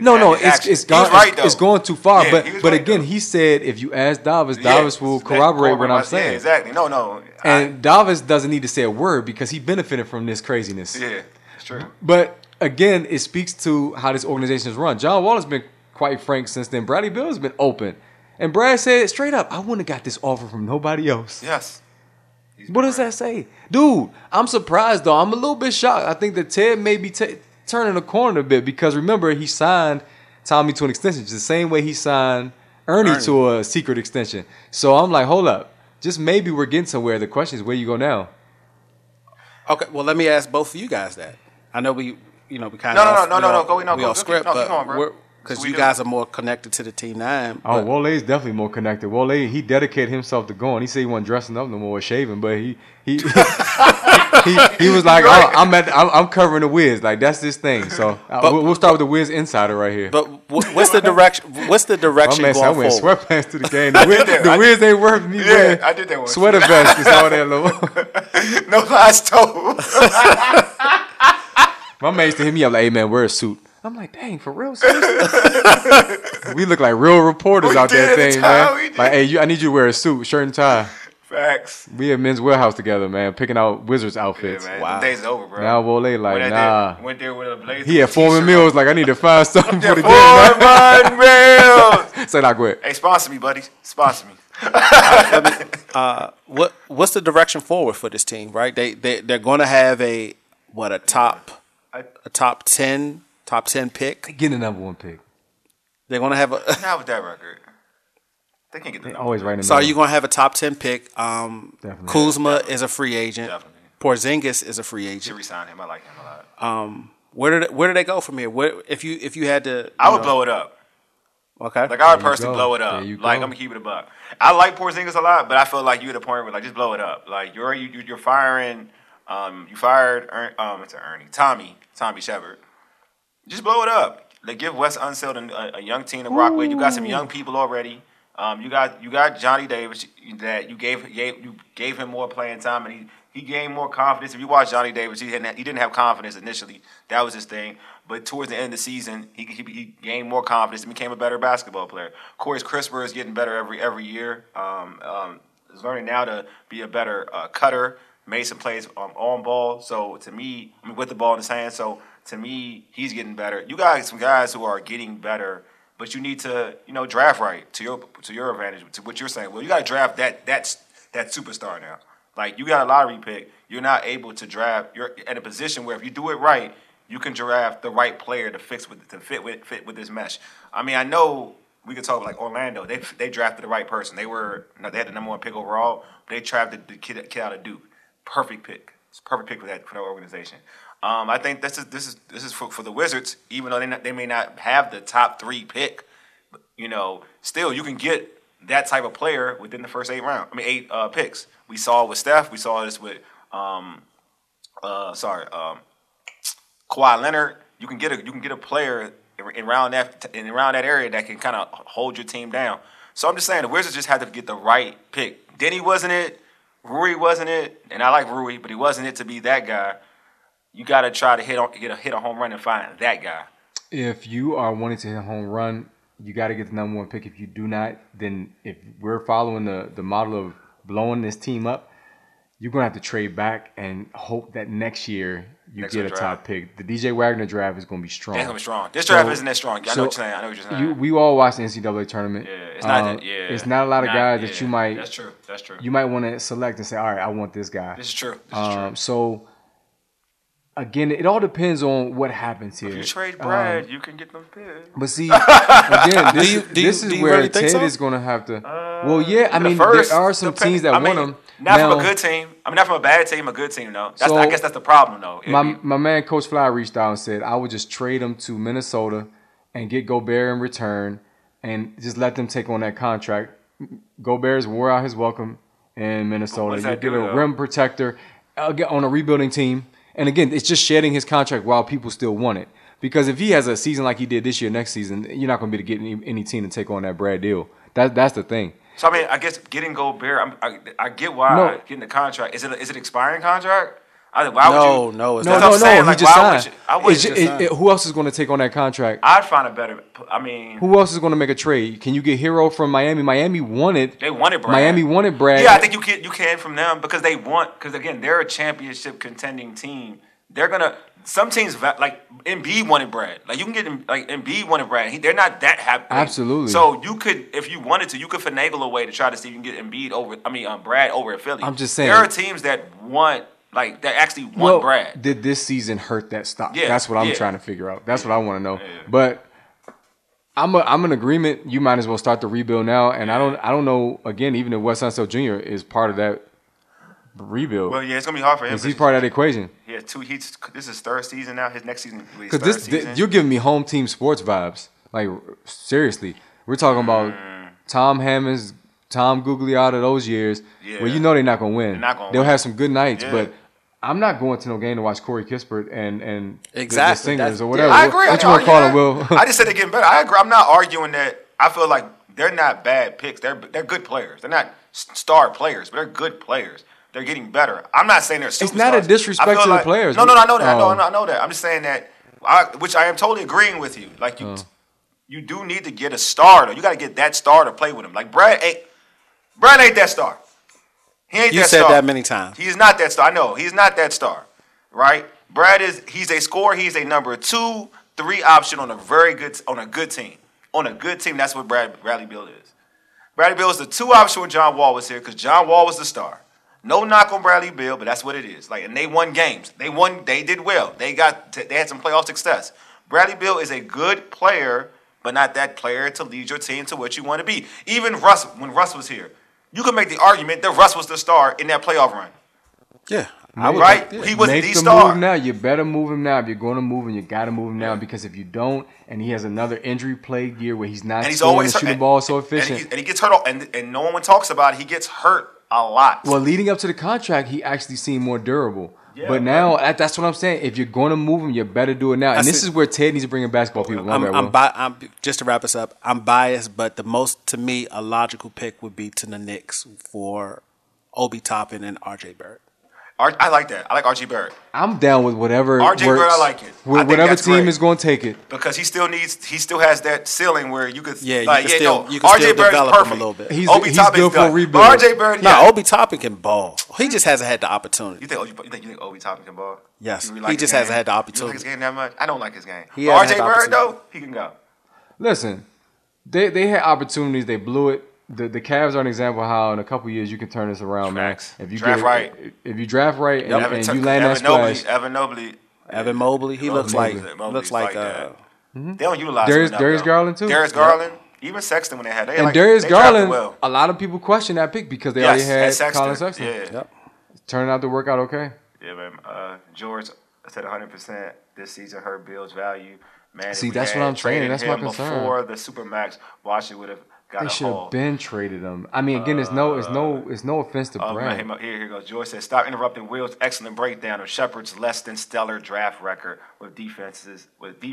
It's going too far. Yeah, but again, he said if you ask Davis will corroborate what I'm saying. Yeah, exactly. No. And Davis doesn't need to say a word because he benefited from this craziness. Yeah, it's true. But again, it speaks to how this organization is run. John Wall has been quite frank since then. Bradley Beal has been open. And Brad said straight up, I wouldn't have got this offer from nobody else. Yes. What does that say? Dude, I'm surprised, though. I'm a little bit shocked. I think that Ted may be turning the corner a bit because, remember, he signed Tommy to an extension just the same way he signed Ernie to a secret extension. So I'm like, hold up. Just maybe we're getting somewhere. The question is, where you go now? Okay, well, let me ask both of you guys that. I know we kind of go off script, but because you guys are more connected to the team than I am. Oh, Wale's definitely more connected. Wale, he dedicated himself to going. He said he wasn't dressing up no more or shaving, but he was like, I'm covering the Wiz. Like, that's this thing. So we'll start with the Wiz insider right here. But what's the direction? What's the direction going forward? I went sweatpants to the game. The Wiz ain't worth me wearing I did that one. Sweater vest is all that low. No lies told. My man used to hit me up like, hey, man, wear a suit. I'm like, dang, for real? Seriously? We look like real reporters out there, thing, man. Like, hey, I need you to wear a suit, shirt and tie. Facts. We at Men's Warehouse together, man, picking out Wizards outfits. Yeah, man. Wow. The day's over, bro. Now Wole like, nah. Went there with a blazer. He had Foreman Mills, like, I need to find something for the game, Foreman Mills. Say not quit. Hey, sponsor me, buddy. Sponsor me. What's the direction forward for this team? Right, they're going to have a top 10 pick. Get the number one pick. They're going to have a Not with that record. They can't get the number. Always right in the So are you going to have a top 10 pick? Definitely. Kuzma is a free agent. Definitely. Porzingis is a free Should agent. resign him. I like him a lot. Where do they go from here? If you had to, I would blow it up. Okay. Like, I would There you personally go. blow it up. There you Like, go. I'm gonna keep it a buck. I like Porzingis a lot, but I feel like you at a point where, like, just blow it up. Like, you're firing. You fired. Tommy Shepard. Just blow it up. Like, give Wes Unseld a young team to rock with. You got some young people already. You got Johnny Davis that you gave him more playing time, and he gained more confidence. If you watch Johnny Davis, he didn't have confidence initially. That was his thing. But towards the end of the season, he gained more confidence and became a better basketball player. Corey Crisper is getting better every year. Is learning now to be a better cutter. Made some plays on ball. So to me, with the ball in his hand. So to me, he's getting better. You got some guys who are getting better, but you need to draft right to your advantage. To what you're saying, well, you got to draft that superstar now. Like, you got a lottery pick. You're not able to draft. You're at a position where if you do it right, you can draft the right player to fit with this mesh. I mean, I know we could talk about, like, Orlando. They drafted the right person. They had the number one pick overall. But they drafted the kid out of Duke. Perfect pick. It's a perfect pick for that organization. I think this is for the Wizards. Even though they may not have the top 3 pick, still you can get that type of player within the first 8 picks. We saw it with Steph. We saw this with Kawhi Leonard. You can get a player around that area that can kind of hold your team down. So I'm just saying the Wizards just had to get the right pick. Denny wasn't it. Rui wasn't it. And I like Rui, but he wasn't it to be that guy. You got to try to hit a home run and find that guy. If you are wanting to hit a home run, you got to get the number one pick. If you do not, then if we're following the model of blowing this team up, you're going to have to trade back and hope that next year you get a top pick. The DJ Wagner draft is going to be strong. It's going to be strong. This draft isn't that strong. I know what you're saying. We all watched the NCAA tournament. Yeah, it's not that. Yeah, it's not a lot of guys that you might. That's true. You might want to select and say, all right, I want this guy. This is true. So again, it all depends on what happens here. If you trade Brad, you can get them picks. But see, again, this is where really think Ted so? is going to have to. Well, yeah, I mean, first, there are some teams that want him. Not from a good team. Not from a bad team, a good team, though. I guess that's the problem, though. My man, Coach Fly, reached out and said, I would just trade him to Minnesota and get Gobert in return and just let them take on that contract. Gobert's wore out his welcome in Minnesota. You get a rim protector on a rebuilding team. And again, it's just shedding his contract while people still want it. Because if he has a season like he did this year, next season, you're not going to be able to get any team to take on that Brad deal. That's the thing. So, I mean, I guess getting Gobert, I get why getting the contract. Is it expiring contract? No, it's not. He just signed. Who else is going to take on that contract? I'd find a better. Who else is going to make a trade? Can you get Hero from Miami? Miami wanted Brad. Miami wanted Brad. Yeah, I think you can from them because again, they're a championship contending team. They're gonna. Some teams like Embiid wanted Brad. Like you can get Embiid wanted Brad. They're not that happy. Absolutely. So you could, if you wanted to, you could finagle a way to try to see if you can get Embiid over. Brad over at Philly. I'm just saying there are teams that want. That actually want Brad. Did this season hurt that stock? Yeah, that's what I'm trying to figure out. That's what I want to know. Yeah. But I'm in agreement. You might as well start the rebuild now. And I don't know. Again, even if Wes Unseld Jr. is part of that rebuild. Well, yeah, it's gonna be hard for him. He's part of that equation. Yeah, this is his third season now. His next season. Because you're giving me home team sports vibes. Like seriously, we're talking about Tom Hammonds, Tom Gugliotta, those years where they're not gonna win. They'll have some good nights, but I'm not going to no game to watch Corey Kispert and the singers or whatever. Yeah, I agree. What you want to call them, Will? I just said they're getting better. I agree. I'm not arguing that. I feel like they're not bad picks. They're good players. They're not star players, but they're good players. They're getting better. I'm not saying they're superstars. It's not a disrespect to the players. No, I know that. I know that. I'm just saying that which I am totally agreeing with you. Like you do need to get a starter. You got to get that star to play with him. Like Brad ain't that star. He ain't You that said star. that many times. He's not that star. I know he's not that star, right? He's a scorer. He's a number 2, 3 option on a good team. On a good team, that's what Bradley Beal is. Bradley Beal is the 2 option when John Wall was here because John Wall was the star. No knock on Bradley Beal, but that's what it is. Like, and they won games. They did well. They had some playoff success. Bradley Beal is a good player, but not that player to lead your team to what you want to be. Even Russ, when Russ was here, you could make the argument that Russ was the star in that playoff run. Yeah. Right? He was Make the the star. move now. You better move him now. If you're going to move him, you got to move him now because if you don't, and he has another injury-plagued year where he's not And he's scoring always and shooting the ball so efficient. And he gets hurt, and no one talks about it. He gets hurt a lot. Well, leading up to the contract, he actually seemed more durable. Yeah, but now, that's what I'm saying. If you're going to move him, you better do it now. And this is where Ted needs to bring in basketball people. I'm just to wrap us up. I'm biased, but to me, a logical pick would be to the Knicks for Obi Toppin and R.J. Barrett. I like that. I like R.J. Barrett. I'm down with whatever R.J. works. Barrett, I like it. I think Whatever that's team great. is going to take it. Because he still has that ceiling where you could Yeah, like, you can R.J. still Barrett's develop him perfect. a little bit. He's Obi Toppin's good for a done. rebuild. But R.J. Barrett, No, Obi Toppin can ball. He just hasn't had the opportunity. You think Obi Toppin can ball? Yes. You He like just his hasn't game? had the You opportunity. like his game that much? I don't like his game. He But hasn't R.J. had the Barrett though, opportunity. he can go. Listen, they had opportunities. They blew it. The Cavs are an example of how in a couple years you can turn this around, Facts. man. If you Draft right. If you draft right and, Evan and Tuck- you land that splash. Evan Mobley. Evan Mobley, he looks like Mobley's that. They don't utilize Darius- him enough, Darius though. Garland, too. Darius Garland, even Sexton when they had. And Darius Garland, well. a lot of people question that pick because they already had Sexton. Colin Sexton. Yeah. Yep. Turning out to work out okay. Yeah, man. George said 100% this season hurt Bill's value. Man, See, if we that's had what I'm saying. traded That's my him concern. Before the Supermax, Washington would have got They a should haul. have been traded him. I mean, again, it's no offense to Oh, Brad. man, here goes. George says, stop interrupting Will's excellent breakdown of Shepard's less than stellar draft record with defenses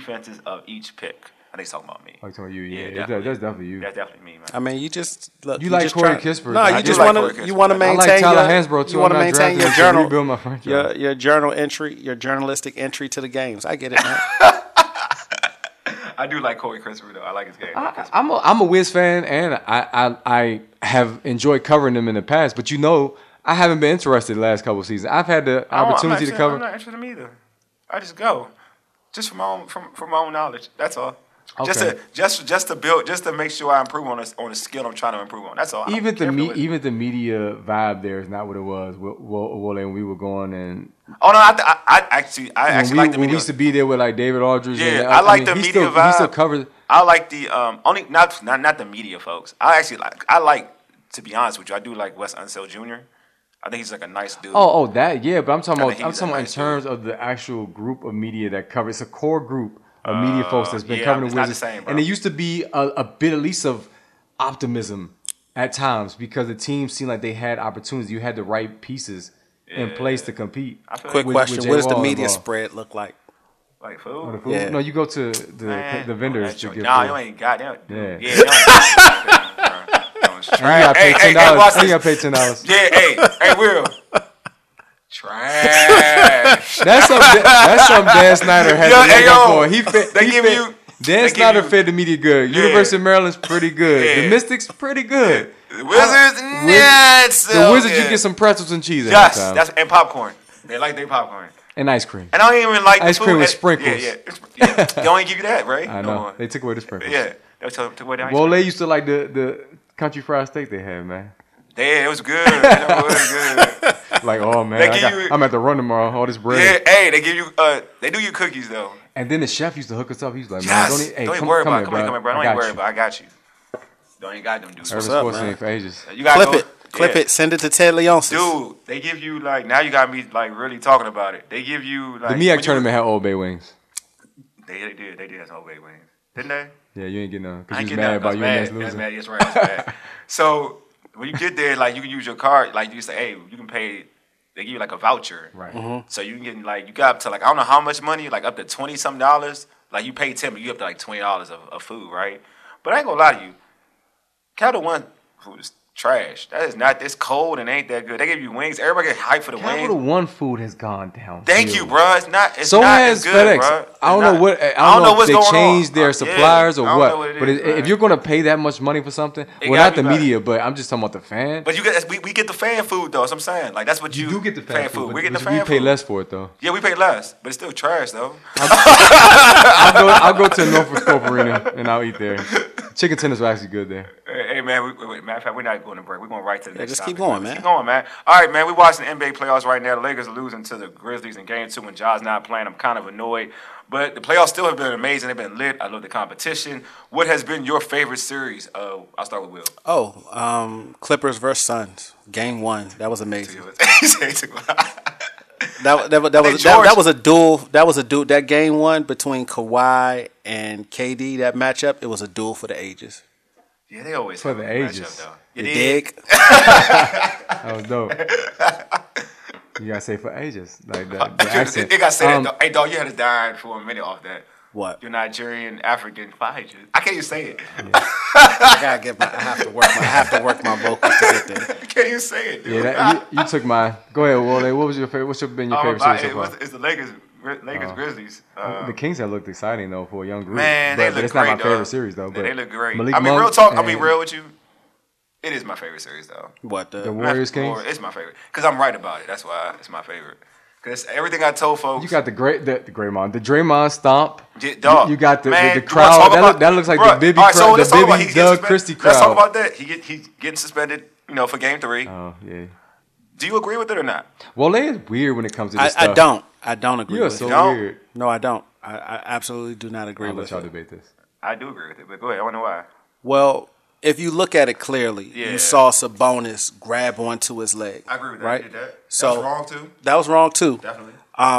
of each pick. I think he's talking about me. I'm talking you, Yeah, yeah. definitely. That's definitely you. That's definitely me, man. I mean, you just look. You like just Corey try- Kispert. No, I you do just like want Corey to. Kispert. You want to I maintain. like Tyler your, Hansbrough, too. You want to I'm not maintain drafting your him to journal. rebuild my franchise. Your journal entry, your journalistic entry to the games. I get it, man. I do like Corey Kispert, though. I like his game. I'm a Wiz fan, and I have enjoyed covering them in the past. But I haven't been interested the last couple of seasons. I've had the opportunity to cover. I'm not interested in him either. I just go, just from my own knowledge. That's all. Okay. Just to build, just to make sure I improve on the skill I'm trying to improve on. That's all. I Even don't care if it was- even the media vibe there is not what it was. When we were going and Oh no, I actually like the when we media. used to be there with like David Aldridge. Yeah, and, I like the he media still, vibe. He still covered. I like the only not the media folks. I like to be honest with you. I do like Wes Unseld Jr. I think he's like a nice dude. Oh, that yeah. But I'm talking I about think he's a in nice terms of the actual group of media that covers. It's a core group of media folks that's been yeah, covering it's the not the Wizards, same, bro. and there used to be a bit at least of optimism at times because the team seemed like they had opportunities. You had the right pieces in place to compete. I feel Quick with question: Jay What does the Wall media involved. spread look like? like food. Yeah. No, you go to the vendors to get Nah, food. you ain't got that. Yeah. Yeah, you don't And you gotta pay $10. watch And you this. gotta pay $10. Yeah, hey, Will. Trash. That's something Dan Snyder had Yo, to make hey, up yo, for. He fed, they he give fed- you- Dan they Snyder give you- fed the media good. Yeah. University of Maryland's pretty good. Yeah. The Mystics pretty good. The Wizards, nuts. The Wizards, you get some pretzels and cheese at Yes, halftime. and popcorn. They like their popcorn. And ice cream. And I don't even like Ice the cream food. with sprinkles. Yeah. They only give you that, right? I Come know. on. They took away the sprinkles. Yeah. They took away the ice Well, cream. they used to like the country fried steak they had, man. Yeah, it was good. It was good. Like, oh man, They give you- I'm at the run tomorrow. All this bread. Yeah, hey, they give you, they do you cookies though. And then the chef used to hook us up. He was like, man, Yes. don't Don't come, even worry come about here, it. Come here, bro. I Don't got even worry you. about it. I got you. Don't even got them dudes. Urban up, Sports man? Center for ages. You gotta Clip go, it, send it to Ted Leonsis. Dude, they give you like now you got me like really talking about it. They give you like The MEAC tournament had Old Bay wings. They did have Old Bay wings, didn't they? Yeah, you ain't getting none. I Because ain't you was getting mad that. about That's UMass mad. That's losing. mad. That's right. That's mad. So when you get there, like you can use your card. Like you say, hey, you can pay. They give you like a voucher. Right. So you can get like you got up to like I don't know how much money, like up to $20-some. Like you pay $10, but you up to like $20 of food, right? But I ain't gonna lie to you. Capital One food is trash. That is not this cold and ain't that good. They give you wings. Everybody get hyped for the Capital wings. One food has gone down. Thank you, bro. It's not. It's So not has as good, FedEx. bro. I don't know what. I don't know if what's they going changed on. their suppliers I or don't what. know what it But is, man. if you're gonna pay that much money for something, It well, gotta not the be better. media, but I'm just talking about the fan. But you get we get the fan food though. That's what I'm saying. Like that's what you do get the fan food. We get the but fan we food. pay less for it though. Yeah, we pay less, but it's still trash though. I'll go to Norfolk Scope Arena and I'll eat there. Chicken tenders are actually good there. Hey man, matter of fact, we're not going to break. We're going right to the next just topic. keep going, man. Keep going, man. All right, man. We're watching the NBA playoffs right now. The Lakers are losing to the Grizzlies in Game 2 when Ja's not playing. I'm kind of annoyed. But the playoffs still have been amazing. They've been lit. I love the competition. What has been your favorite series? I'll start with Will. Clippers versus Suns, Game 1. That was amazing. That That was a duel. That Game 1 between Kawhi and KD. That matchup. It was a duel for the ages. Yeah, they always For have the a matchup, ages. though. You dig? That was dope. You gotta say for ages, like the accent. It got said. Hey, dog, you had to die for a minute off that. What? You're Nigerian, African, for ages. I can't even say it. I have to work my vocals to get there. I can't even say it, dude. Yeah, you took my. Go ahead, Wale. What was your favorite? What's been your favorite series so far? It's the Lakers Grizzlies. The Kings have looked exciting though for a young group. Man, they look it's great. not my favorite dog. series though. Yeah, But they look great. Malik I mean, Monk real talk. I'll be and real with you. It is my favorite series though. What The Warriors Kings. It's my favorite because I'm right about it. That's why it's my favorite. Because everything I told folks. You got the Draymond stomp. Dog. You got the Man, crowd. you wanna talk about- That looks like Bruh, the Bibby all right, so crowd, let's the talk about Bibby he gets Doug suspended. Christie crowd. Let's talk about that. He's getting suspended, for Game 3. Oh yeah. Do you agree with it or not? Wale is weird when it comes to this I stuff. I don't agree You are with so it. No. weird. No, I don't. I absolutely do not agree I'll with let y'all it. debate this. I do agree with it, but go ahead. I want to know why. Well, if you look at it clearly, Yeah. you saw Sabonis grab onto his leg. I agree with that. Right? He did that. So That's wrong too. That was wrong too. Definitely.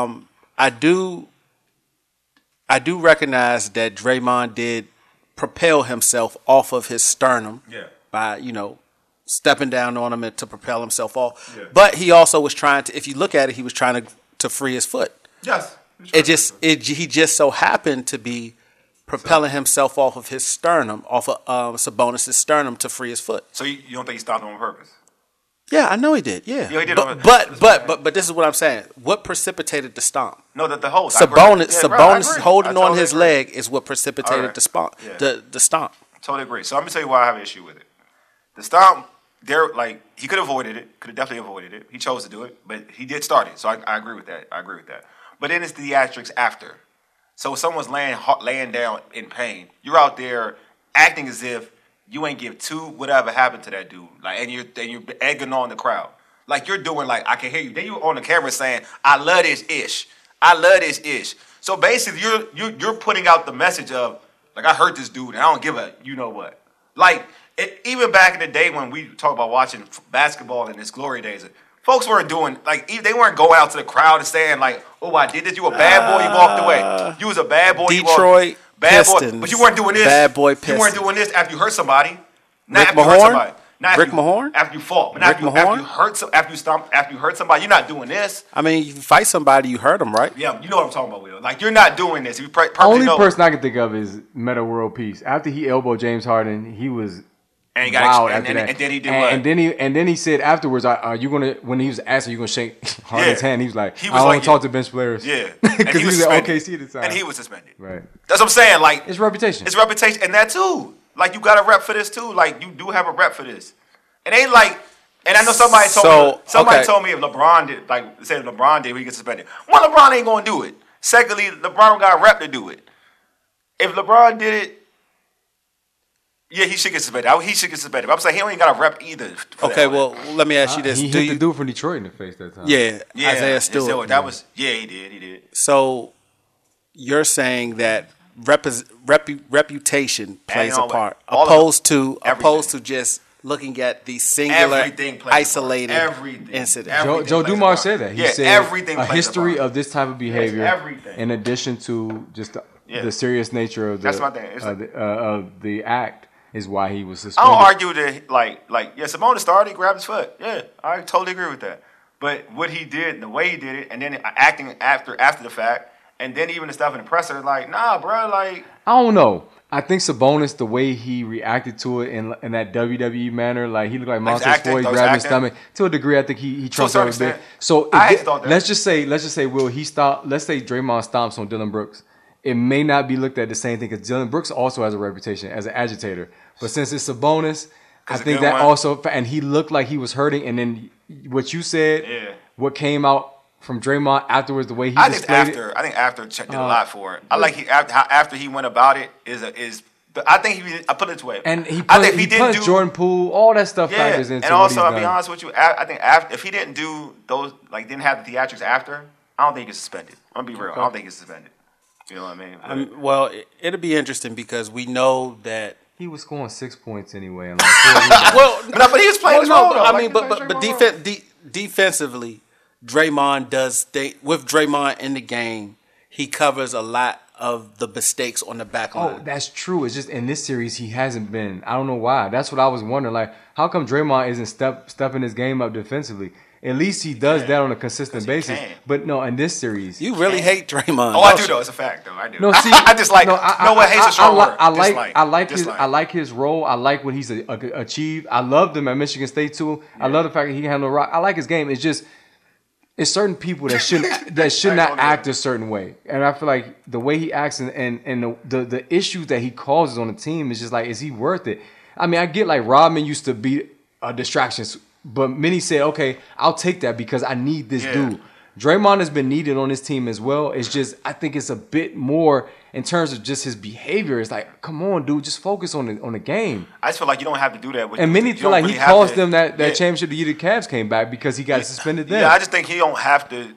I do recognize that Draymond did propel himself off of his sternum by, stepping down on him to propel himself off. Yeah. But he also was trying to, if you look at it, he was trying to free his foot. Yes. He just so happened to be propelling himself off of his sternum, off of Sabonis' sternum to free his foot. So you don't think he stopped him on purpose? Yeah, I know he did. Yeah, Yeah, he did. But this is what I'm saying. What precipitated the stomp? No, the hold. Sabonis holding on his leg is what precipitated Alright. the stomp. Yeah. The stomp. Totally agree. So I'm gonna tell you why I have an issue with it. The stomp, he could have avoided it. Could have definitely avoided it. He chose to do it, but he did start it. So I agree with that. But then it's the theatrics after. So if someone's laying down in pain, you're out there acting as if you ain't give two whatever happened to that dude. And you're egging on the crowd. Like you're doing I can hear you. Then you're on the camera saying, I love this ish. So basically you're putting out the message of I hurt this dude and I don't give a you know what. Even back in the day when we talk about watching basketball in its glory days, folks weren't doing they weren't going out to the crowd and saying oh, I did this. You a bad boy. You walked away. You was a bad boy. Detroit bad Pistons. boy. But you weren't doing this. Bad boy You Pistons. weren't doing this after you hurt somebody. Not Rick after you hurt Mahorn? somebody. Not Rick Mahorn? After you fought. But after you after you hurt somebody, you're not doing this. I mean, you fight somebody, you hurt them, right? Yeah, you know what I'm talking about, Will. You're not doing this. You Only person I can think of is Meta World Peace. After he elbowed James Harden, he was and he wild got after that. and then he did what? And then he said afterwards, "Are you gonna?" When he was asked, "Are you gonna shake Harden's hand?" He was like, He "I was don't like, want to talk to bench players." Yeah, because he was at OKC at the time, and he was suspended. Right. That's what I'm saying. It's reputation. It's reputation, and that too. You got a rep for this too. You do have a rep for this. It ain't and I know somebody told me if LeBron did, say if LeBron did, we get suspended. One, LeBron ain't gonna do it. Secondly, LeBron got a rep to do it. If LeBron did it, yeah, he should get suspended. He should get suspended. But I'm saying he ain't got a rep either. Okay, well, let me ask you this: He hit the dude from Detroit in the face that time. Yeah, Yeah, Isaiah Stewart. That was he did. So you're saying that reputation plays a part, opposed to just looking at the singular, isolated incident. Joe Dumars said that. He said everything a plays history a part. of this type of behavior, everything. in addition to just the serious nature of That's my thing. of the act, is why he was I suspended. don't argue that Sabonis started, he grabbed his foot. Yeah, I totally agree with that. But what he did, the way he did it, and then acting after the fact, and then even the stuff in the presser, nah, bro, I don't know. I think Sabonis, the way he reacted to it in that WWE manner, like he looked like Montez acting, Ford, he those grabbed his acting. stomach. To a degree, I think he trumped certain it a bit. extent. So I if thought that. let's just say, will he stop? Let's say Draymond stomps on Dylan Brooks. It may not be looked at the same thing because Dylan Brooks also has a reputation as an agitator. But since it's Sabonis, I It's a think good that one. also, and he looked like he was hurting. And then what you said, Yeah. what came out from Draymond afterwards, the way he I think displayed it. after. I think after did a lot for it. I like after he went about it is. But I think I put it this way. And he I think if punched, didn't do Jordan Poole, all that stuff Yeah, factors into and what also he's I'll be done. honest with you. I think after, if he didn't do those, like didn't have the theatrics after, I don't think he gets suspended. I'm gonna be real. I don't think he gets suspended. You know what I mean? But- Well, it'll be interesting because we know that. He was scoring 6 points anyway. And like 4 rebounds. Well, but he was playing his no, role, though. I Like, mean, he was but playing his role. defensively, Draymond does with Draymond in the game, he covers a lot of the mistakes on the back line. Oh, that's true. It's just in this series he hasn't been. I don't know why. That's what I was wondering. Like, how come Draymond isn't stepping his game up defensively? At least he does that on a consistent 'Cause he basis. can. But no, in this series, You really hate Draymond. Oh, I don't do you? though. It's a fact though. I do. no. See, I dislike. No, No, what hate's a strong word. I Dislike. like his role. I like what he's achieved. I loved him at Michigan State too. I love the fact that he can handle the rock. I like his game. It's just it's certain people that should not act a certain way, and I feel like the way he acts and the issues that he causes on the team is just like, is he worth it? I mean, I get like Rodman used to be a distraction, but many said, okay, I'll take that because I need this dude. Draymond has been needed on this team as well. It's just, I think it's a bit more in terms of just his behavior. It's like, come on, dude, just focus on the game. I just feel like you don't have to do that. With, And many you feel don't like really he have caused to- them that Yeah. championship the year the Cavs came back because he got suspended then. Yeah, I just think he don't have to.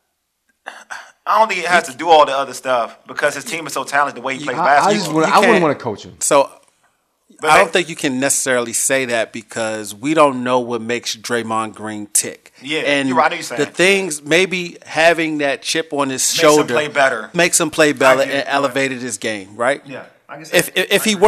I don't think he has to do all the other stuff because his team is so talented. The way he plays basketball. I wouldn't want to coach him. So But I hey, don't think you can necessarily say that because we don't know what makes Draymond Green tick. Yeah, and you're right, I know you're saying. the things maybe having that chip on his Makes him shoulder play better. makes him play better I get it, and you're elevated his game, right? Yeah, I can say If he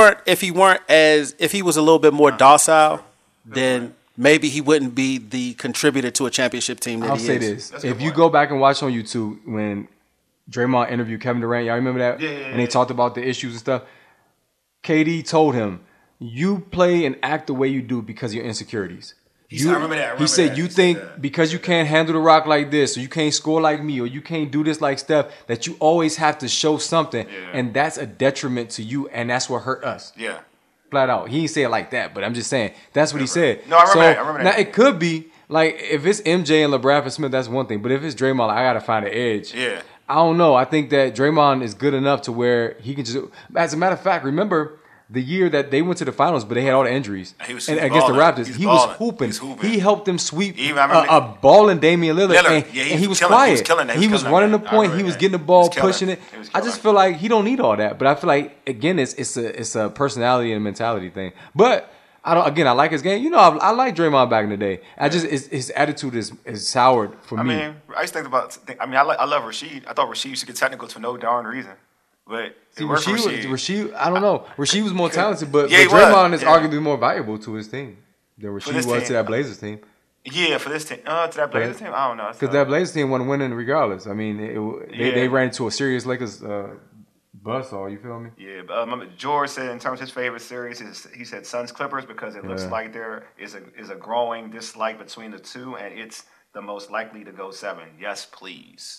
was a little bit more docile, then maybe he wouldn't be the contributor to a championship team that I'll he say is. this. That's a good If you point. go back and watch on YouTube when Draymond interviewed Kevin Durant, y'all remember that? Yeah. And they talked about the issues and stuff. KD told him, you play and act the way you do because of your insecurities. I remember that. I He remember said, that. you He said think that. because you can't handle the rock like this, or you can't score like me, or you can't do this like Steph, that you always have to show something. Yeah. And that's a detriment to you, and that's what hurt us. Yeah. Flat out. He didn't say it like that, but I'm just saying that's what he said. No, I remember that. I remember now that. it could be like if it's MJ and LeBron Smith, that's one thing. But if it's Draymond, like, I gotta find an edge. Yeah. I don't know. I think that Draymond is good enough to where he can just. As a matter of fact, remember the year that they went to the finals, but they had all the injuries. He was and against the balling. Raptors, He's he was balling. hooping. He's hooping. He helped them sweep Even- I remember a balling Damian Lillard, Lillard. and, Yeah, he and he was was killing- he quiet. was killing that. He He was was killing running that. the I point. remember He was that. getting the He ball, was killing pushing it. it. He was I killing just it. feel like he don't need all that. But I feel like again, it's a personality and mentality thing. But I like his game. You know, I like Draymond back in the day. His attitude is soured for I me. mean, I just think about. I love Rasheed. I thought Rasheed used to get technicals for no darn reason, but See, it worked for Rasheed. Rasheed, I don't know. Rasheed was more talented, but, Yeah, he but Draymond was. is Yeah. arguably more valuable to his team than Rasheed this was team. to that Blazers team. Yeah, for this team. To that Blazers team, I don't know. Because that Blazers team wasn't winning regardless. I mean, they ran into a serious Lakers buzzsaw. You feel me? Yeah, but remember George said in terms of his favorite series, he said Suns Clippers because it looks Yeah. like there is a growing dislike between the two, and it's the most likely to go 7. Yes, please.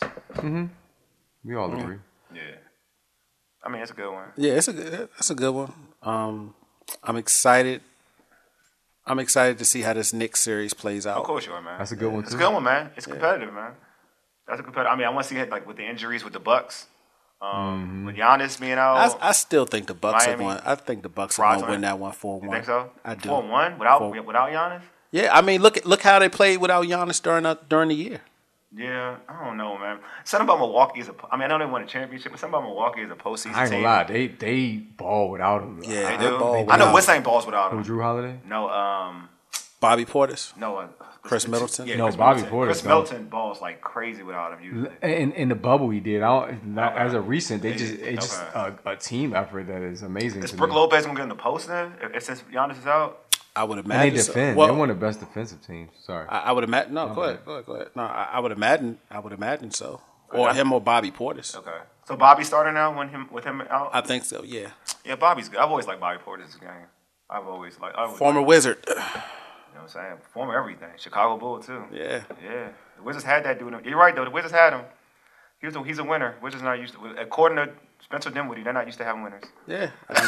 We all agree. Yeah, I mean it's a good one. Yeah, that's a good one. I'm excited. I'm excited to see how this Knicks series plays out. Of course you are, man. That's a good one, It's too. a good one, man. It's competitive, man. That's a competitive. I mean, I want to see it like with the injuries with the Bucks, with Giannis being out. I still think the Bucks have Miami. won. I think the Bucks are Surprise going to win win. that one 4-1. You think so? I do. 4-1 without Giannis. Yeah, I mean, look how they played without Giannis during the year. Yeah, I don't know, man. Something about Milwaukee is I know they won a championship, but something about Milwaukee is a postseason I ain't team. gonna lie, they ball without him. Yeah, They they do. ball I know without West ain't balls without Who, him. Drew Holiday? No, Bobby Portis. no. Chris Middleton? Yeah, No, Chris Bobby Middleton. Portis, Chris though. Middleton balls like crazy without him usually. In the bubble he did. Not Okay. as a recent. They just Okay. a team effort that is amazing. Is to Brook me. Lopez gonna get in the post then? Since Giannis is out? I would And they imagine. so. defend. Well, They're one of the best defensive teams. Sorry. I would imagine. No, go ahead. No, I would imagine. So. Or him or Bobby Portis. Okay. So Bobby's starting now with him out? I think so, yeah. Yeah, Bobby's good. I've always liked Bobby Portis' game. I've always Former Wizard. You know what I'm saying? Former everything. Chicago Bull, too. Yeah. Yeah. The Wizards had that dude. You're right, though. The Wizards had him. He's a winner. Wizards not used to. According to Spencer Dinwiddie, they're not used to having winners. Yeah.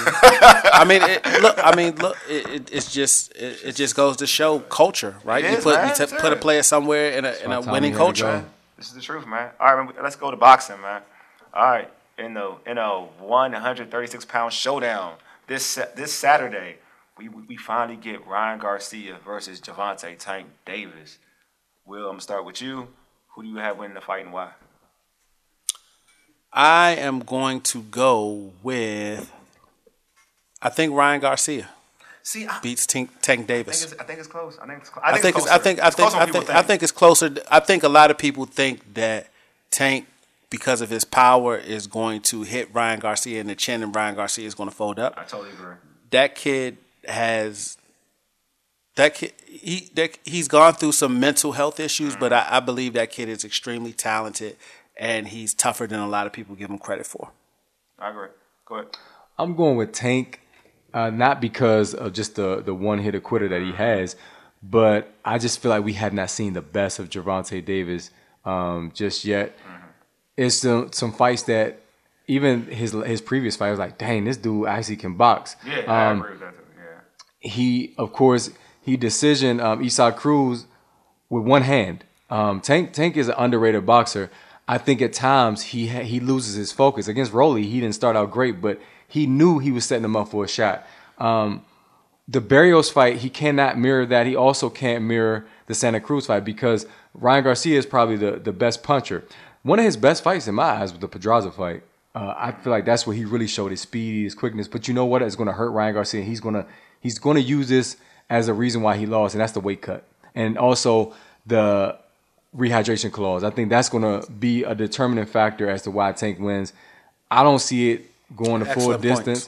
It just goes to show culture, right? It is, you put a player somewhere in a winning culture. This is the truth, man. All right, let's go to boxing, man. All right, in a 136-pound showdown this Saturday, we finally get Ryan Garcia versus Gervonta Tank Davis. Will, I'm gonna start with you. Who do you have winning the fight and why? I am going to go with. I think Ryan Garcia beats Tank Davis. I think it's close. I think it's closer. I think a lot of people think that Tank, because of his power, is going to hit Ryan Garcia in the chin, and Ryan Garcia is going to fold up. I totally agree. That kid has. He's gone through some mental health issues, but I believe that kid is extremely talented, and he's tougher than a lot of people give him credit for. I agree. Go ahead. I'm going with Tank, not because of just the one-hit quitter that he has, but I just feel like we had not seen the best of Gervonta Davis just yet. It's some fights that even his previous fight, I was like, dang, this dude actually can box. Yeah, I agree with that too. Yeah. He decisioned Isaac Cruz with one hand. Tank is an underrated boxer. I think at times he loses his focus. Against Rolly, he didn't start out great, but he knew he was setting him up for a shot. The Barrios fight, he cannot mirror that. He also can't mirror the Santa Cruz fight because Ryan Garcia is probably the best puncher. One of his best fights in my eyes was the Pedraza fight. I feel like that's where he really showed his speed, his quickness. But you know what? It's going to hurt Ryan Garcia. He's going to use this as a reason why he lost, and that's the weight cut. And also the rehydration clause. I think that's going to be a determining factor as to why Tank wins. I don't see it going the full distance.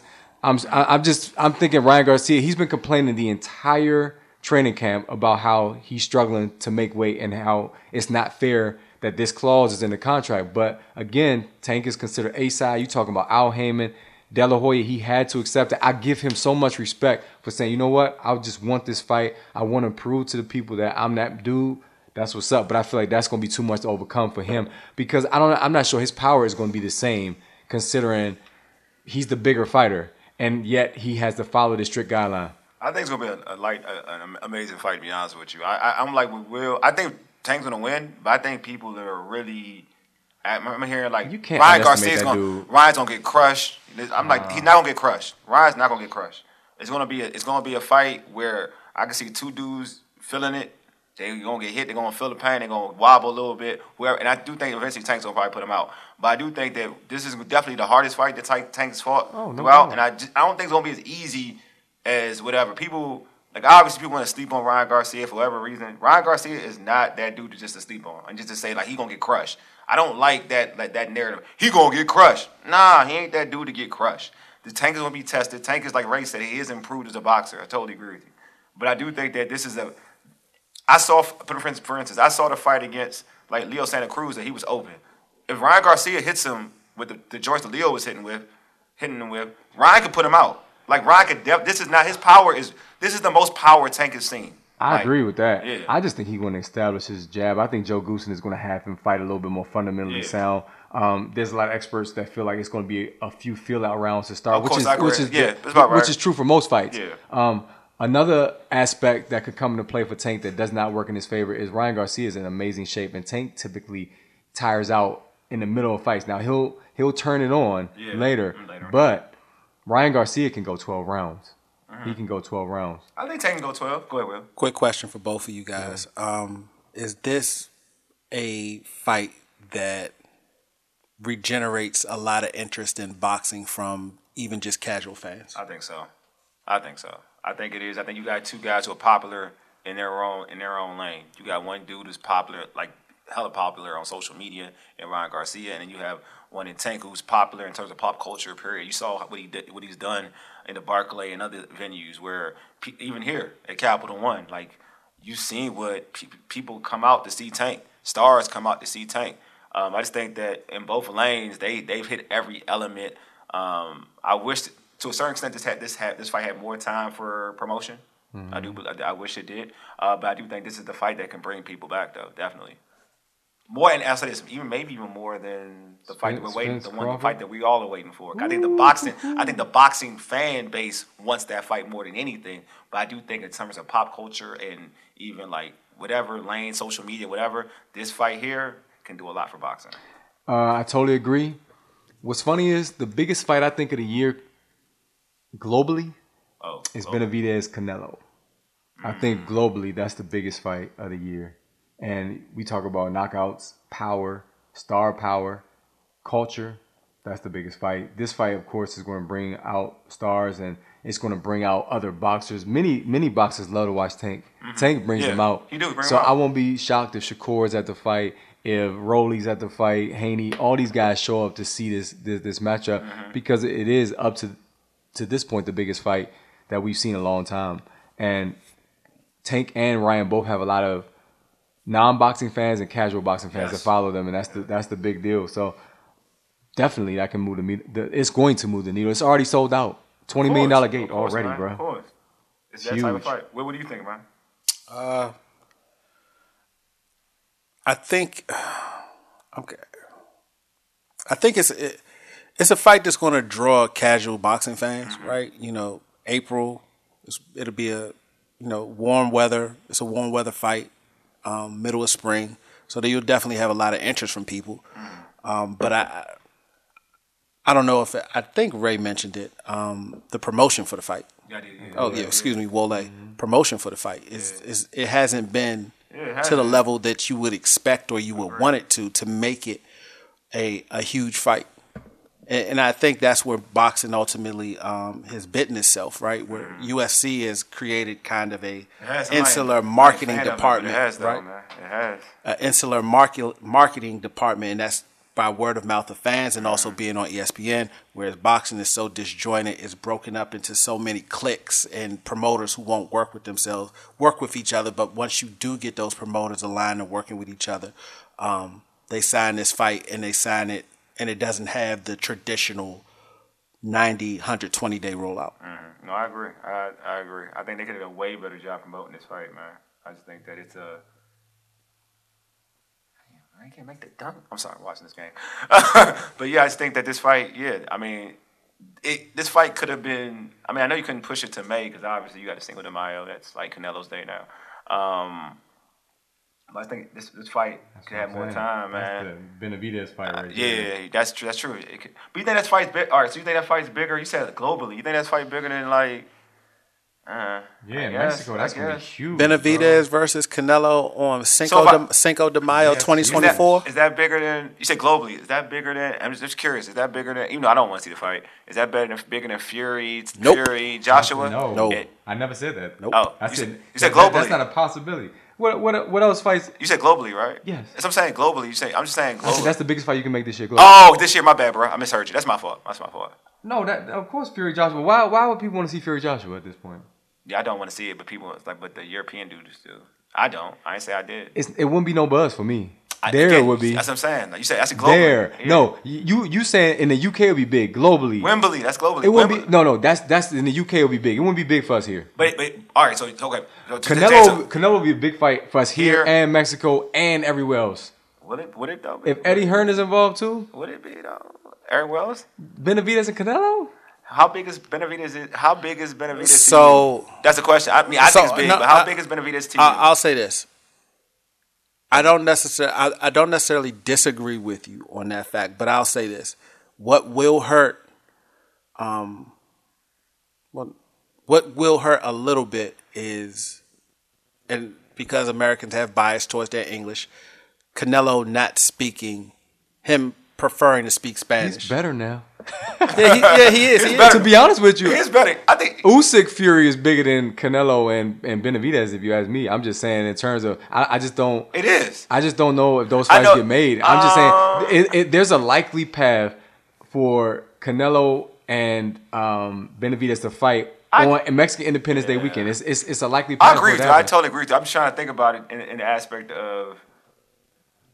I'm thinking Ryan Garcia, he's been complaining the entire training camp about how he's struggling to make weight and how it's not fair that this clause is in the contract. But again, Tank is considered A-side. You talking about Al Heyman, De La Hoya, he had to accept it. I give him so much respect for saying, you know what, I just want this fight. I want to prove to the people that I'm that dude. That's what's up. But I feel like that's going to be too much to overcome for him because I'm not sure his power is going to be the same considering he's the bigger fighter and yet he has to follow the strict guideline. I think it's going to be an amazing fight, to be honest with you. I'm like with Will. I think Tank's going to win, but I think people that are really I'm hearing like you can't Ryan's going to get crushed. I'm like he's not going to get crushed. Ryan's not going to get crushed. It's going to be a fight where I can see two dudes feeling it. They're going to get hit. They're going to feel the pain. They're going to wobble a little bit. And I do think eventually Tank's going to probably put him out. But I do think that this is definitely the hardest fight that Tank's fought throughout. And I don't think it's going to be as easy as whatever. People, like obviously people want to sleep on Ryan Garcia for whatever reason. Ryan Garcia is not that dude to sleep on. And just to say like he going to get crushed. I don't like that narrative. He going to get crushed. Nah, he ain't that dude to get crushed. The Tank is going to be tested. Tank is like Ray said, he is improved as a boxer. I totally agree with you. But I do think that this is for instance, I saw the fight against like Leo Santa Cruz that he was open. If Ryan Garcia hits him with the joints that Leo was hitting him with, Ryan could put him out. Like Ryan could. This is not his power. This is the most power Tank has seen. I agree with that. Yeah. I just think he's going to establish his jab. I think Joe Goosen is going to have him fight a little bit more fundamentally sound. There's a lot of experts that feel like it's going to be a few feel-out rounds to start, which is true for most fights. Yeah. Another aspect that could come into play for Tank that does not work in his favor is Ryan Garcia is in amazing shape, and Tank typically tires out in the middle of fights. Now he'll turn it on later, but Ryan Garcia can go 12 rounds. He can go 12 rounds. I think Tank can go 12. Go ahead, Will. Quick question for both of you guys: is this a fight that regenerates a lot of interest in boxing from even just casual fans? I think so. I think it is. I think you got two guys who are popular in their own lane. You got one dude who's popular, like hella popular on social media, and Ryan Garcia, and then you have one in Tank who's popular in terms of pop culture. Period. You saw what he's done in the Barclay and other venues, where even here at Capital One, like you've seen what people come out to see Tank. Stars come out to see Tank. I just think that in both lanes, they've hit every element. I wish, to a certain extent, this fight had more time for promotion. I wish it did, but I do think this is the fight that can bring people back, though. Definitely more, and I'll say this, maybe even more than the fight that we're waiting, the fight that we all are waiting for. I think the boxing fan base wants that fight more than anything. But I do think in terms of pop culture and even like whatever lane, social media, whatever, this fight here can do a lot for boxing. I totally agree. What's funny is the biggest fight I think of the year globally is Benavidez Canelo. I think globally that's the biggest fight of the year. And we talk about knockouts, power, star power, culture. That's the biggest fight. This fight, of course, is going to bring out stars, and it's going to bring out other boxers. Many boxers love to watch Tank. Tank brings them out. He do bring so them out. I won't be shocked if Shakur's at the fight, if Rolly's at the fight, Haney, all these guys show up to see this matchup because it is up to this point the biggest fight that we've seen in a long time. And Tank and Ryan both have a lot of non-boxing fans and casual boxing fans that follow them, and that's the big deal. So definitely that can move the needle. It's going to move the needle. It's already sold out. $20 million gate already, man, bro. Of course. It's that huge. type of fight. What do you think, man? I think it's a fight that's going to draw casual boxing fans, right? You know, April, it'll be warm weather. It's a warm weather fight, middle of spring, so that you'll definitely have a lot of interest from people. But I don't know if I think Ray mentioned it. The promotion for the fight. Excuse me, Wole. Promotion for the fight it hasn't been to the level that you would expect or you would want it to make it a huge fight. And I think that's where boxing ultimately has bitten itself, right? Where UFC has created kind of a insular marketing department, right? It has an insular marketing department, and that's by word of mouth of fans and also being on ESPN, whereas boxing is so disjointed, it's broken up into so many cliques and promoters who won't work with each other. But once you do get those promoters aligned and working with each other, they sign this fight and they sign it, and it doesn't have the traditional 90, 120-day rollout. No, I agree. I agree. I think they could have done a way better job promoting this fight, man. I just think that it's a... I can't make the dunk. I'm sorry, watching this game. But yeah, I just think that this fight, this fight could have been... I mean, I know you couldn't push it to May because obviously you got a Cinco de Mayo. That's like Canelo's day now. But I think this fight could have more time, man. That's the Benavidez fight right there. Yeah, that's true. That's true. But you think that fight's big? All right, so you think that fight's bigger? You said globally. You think that fight bigger than like... Mexico, that's going to be huge. Benavidez versus Canelo on Cinco de Mayo 2024. Is that bigger than, you said globally, is that bigger than, I'm just curious, is that bigger than, even though I don't want to see the fight, is that bigger than Fury, Joshua? No. I never said that. Nope. Oh, you said globally. That's not a possibility. What else fights? You said globally, right? Yes. That's what I'm saying, globally. I'm just saying globally. That's the biggest fight you can make this year. Globally. Oh, this year, my bad, bro. I misheard you. That's my fault. No, of course Fury Joshua. Why would people want to see Fury Joshua at this point? Yeah, I don't want to see it, but people but the European dudes do. I don't. I ain't say I did. It wouldn't be no buzz for me. It would be. That's what I'm saying. You said that's globally. There. Yeah. No, you saying in the UK it would be big globally. Wembley, that's globally. It wouldn't be. No, that's in the UK it would be big. It wouldn't be big for us here. But all right, so okay. Canelo would be a big fight for us here and Mexico and everywhere else. Would it though? If Eddie Hearn is involved too? Would it be though? Everywhere else? Benavidez and Canelo? How big is Benavidez? So to you? That's the question. I think it's big, but how big is Benavidez to you? I'll say this. I don't necessarily disagree with you on that fact, but I'll say this: what will hurt a little bit is, and because Americans have bias towards their English, Canelo not speaking, him preferring to speak Spanish. He's better now. He is. To be honest with you, he is better. I think Usyk Fury is bigger than Canelo and Benavidez. If you ask me, I'm just saying in terms of I just don't. It is. I just don't know if those fights get made. I'm just saying there's a likely path for Canelo and Benavidez to fight on Mexican Independence Day weekend. It's a likely path. I agree with you. I totally agree with you. I'm just trying to think about it in the aspect of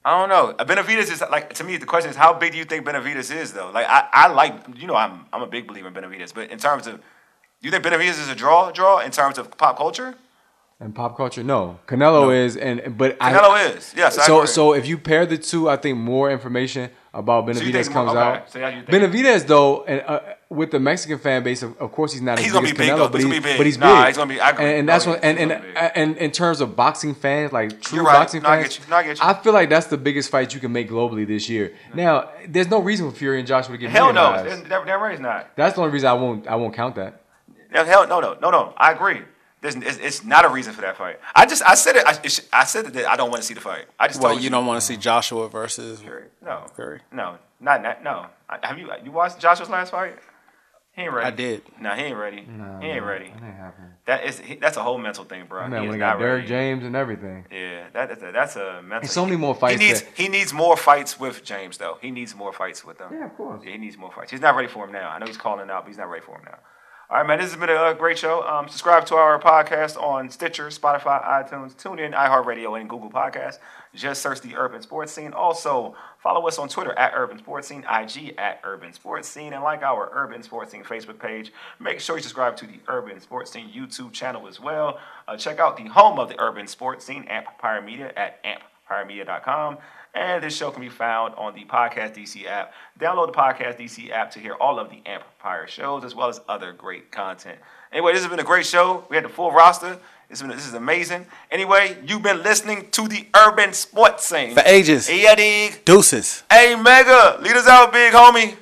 I don't know. Benavidez is like, to me, the question is, how big do you think Benavidez is, though? Like, I like, I'm a big believer in Benavidez, but in terms of, do you think Benavidez is a draw in terms of pop culture? And pop culture, no. Canelo is, but Canelo is. Yes. So if you pair the two, I think more information about Benavidez comes out. So you think? Benavidez, though, and with the Mexican fan base, of course, he's not as big as Canelo, but he's big. He's gonna be. And that's what. And in terms of boxing fans, like true boxing fans, I get you. I feel like that's the biggest fight you can make globally this year. Now, there's no reason for Fury and Joshua to get hell no. million guys. There is not. That's the only reason I won't count that. Hell no. I agree. It's not a reason for that fight. I said it. I said that I don't want to see the fight. I just told you don't want to see Joshua versus Fury. No. Fury. No. Not no. Have you watched Joshua's last fight? He ain't ready. I did. No, he ain't ready. He ain't ready. That ain't happening. That's a whole mental thing, bro. Man, he we is got not Derrick ready. James and everything. Yeah, that's a mental. And so many more fights. He needs more fights with James, though. He needs more fights with them. Yeah, of course. Yeah, he needs more fights. He's not ready for him now. I know he's calling out, but he's not ready for him now. All right, man, this has been a great show. Subscribe to our podcast on Stitcher, Spotify, iTunes, TuneIn, iHeartRadio, and Google Podcasts. Just search the Urban Sports Scene. Also, follow us on Twitter at Urban Sports Scene, IG at Urban Sports Scene, and like our Urban Sports Scene Facebook page. Make sure you subscribe to the Urban Sports Scene YouTube channel as well. Check out the home of the Urban Sports Scene, Amplifier Media, at amplifiremedia.com. And this show can be found on the Podcast DC app. Download the Podcast DC app to hear all of the Amplifier shows as well as other great content. Anyway, this has been a great show. We had the full roster. This is amazing. Anyway, you've been listening to the Urban Sports Scene. For ages. Yeah, dig. Deuces. Hey, Mega, lead us out, big homie.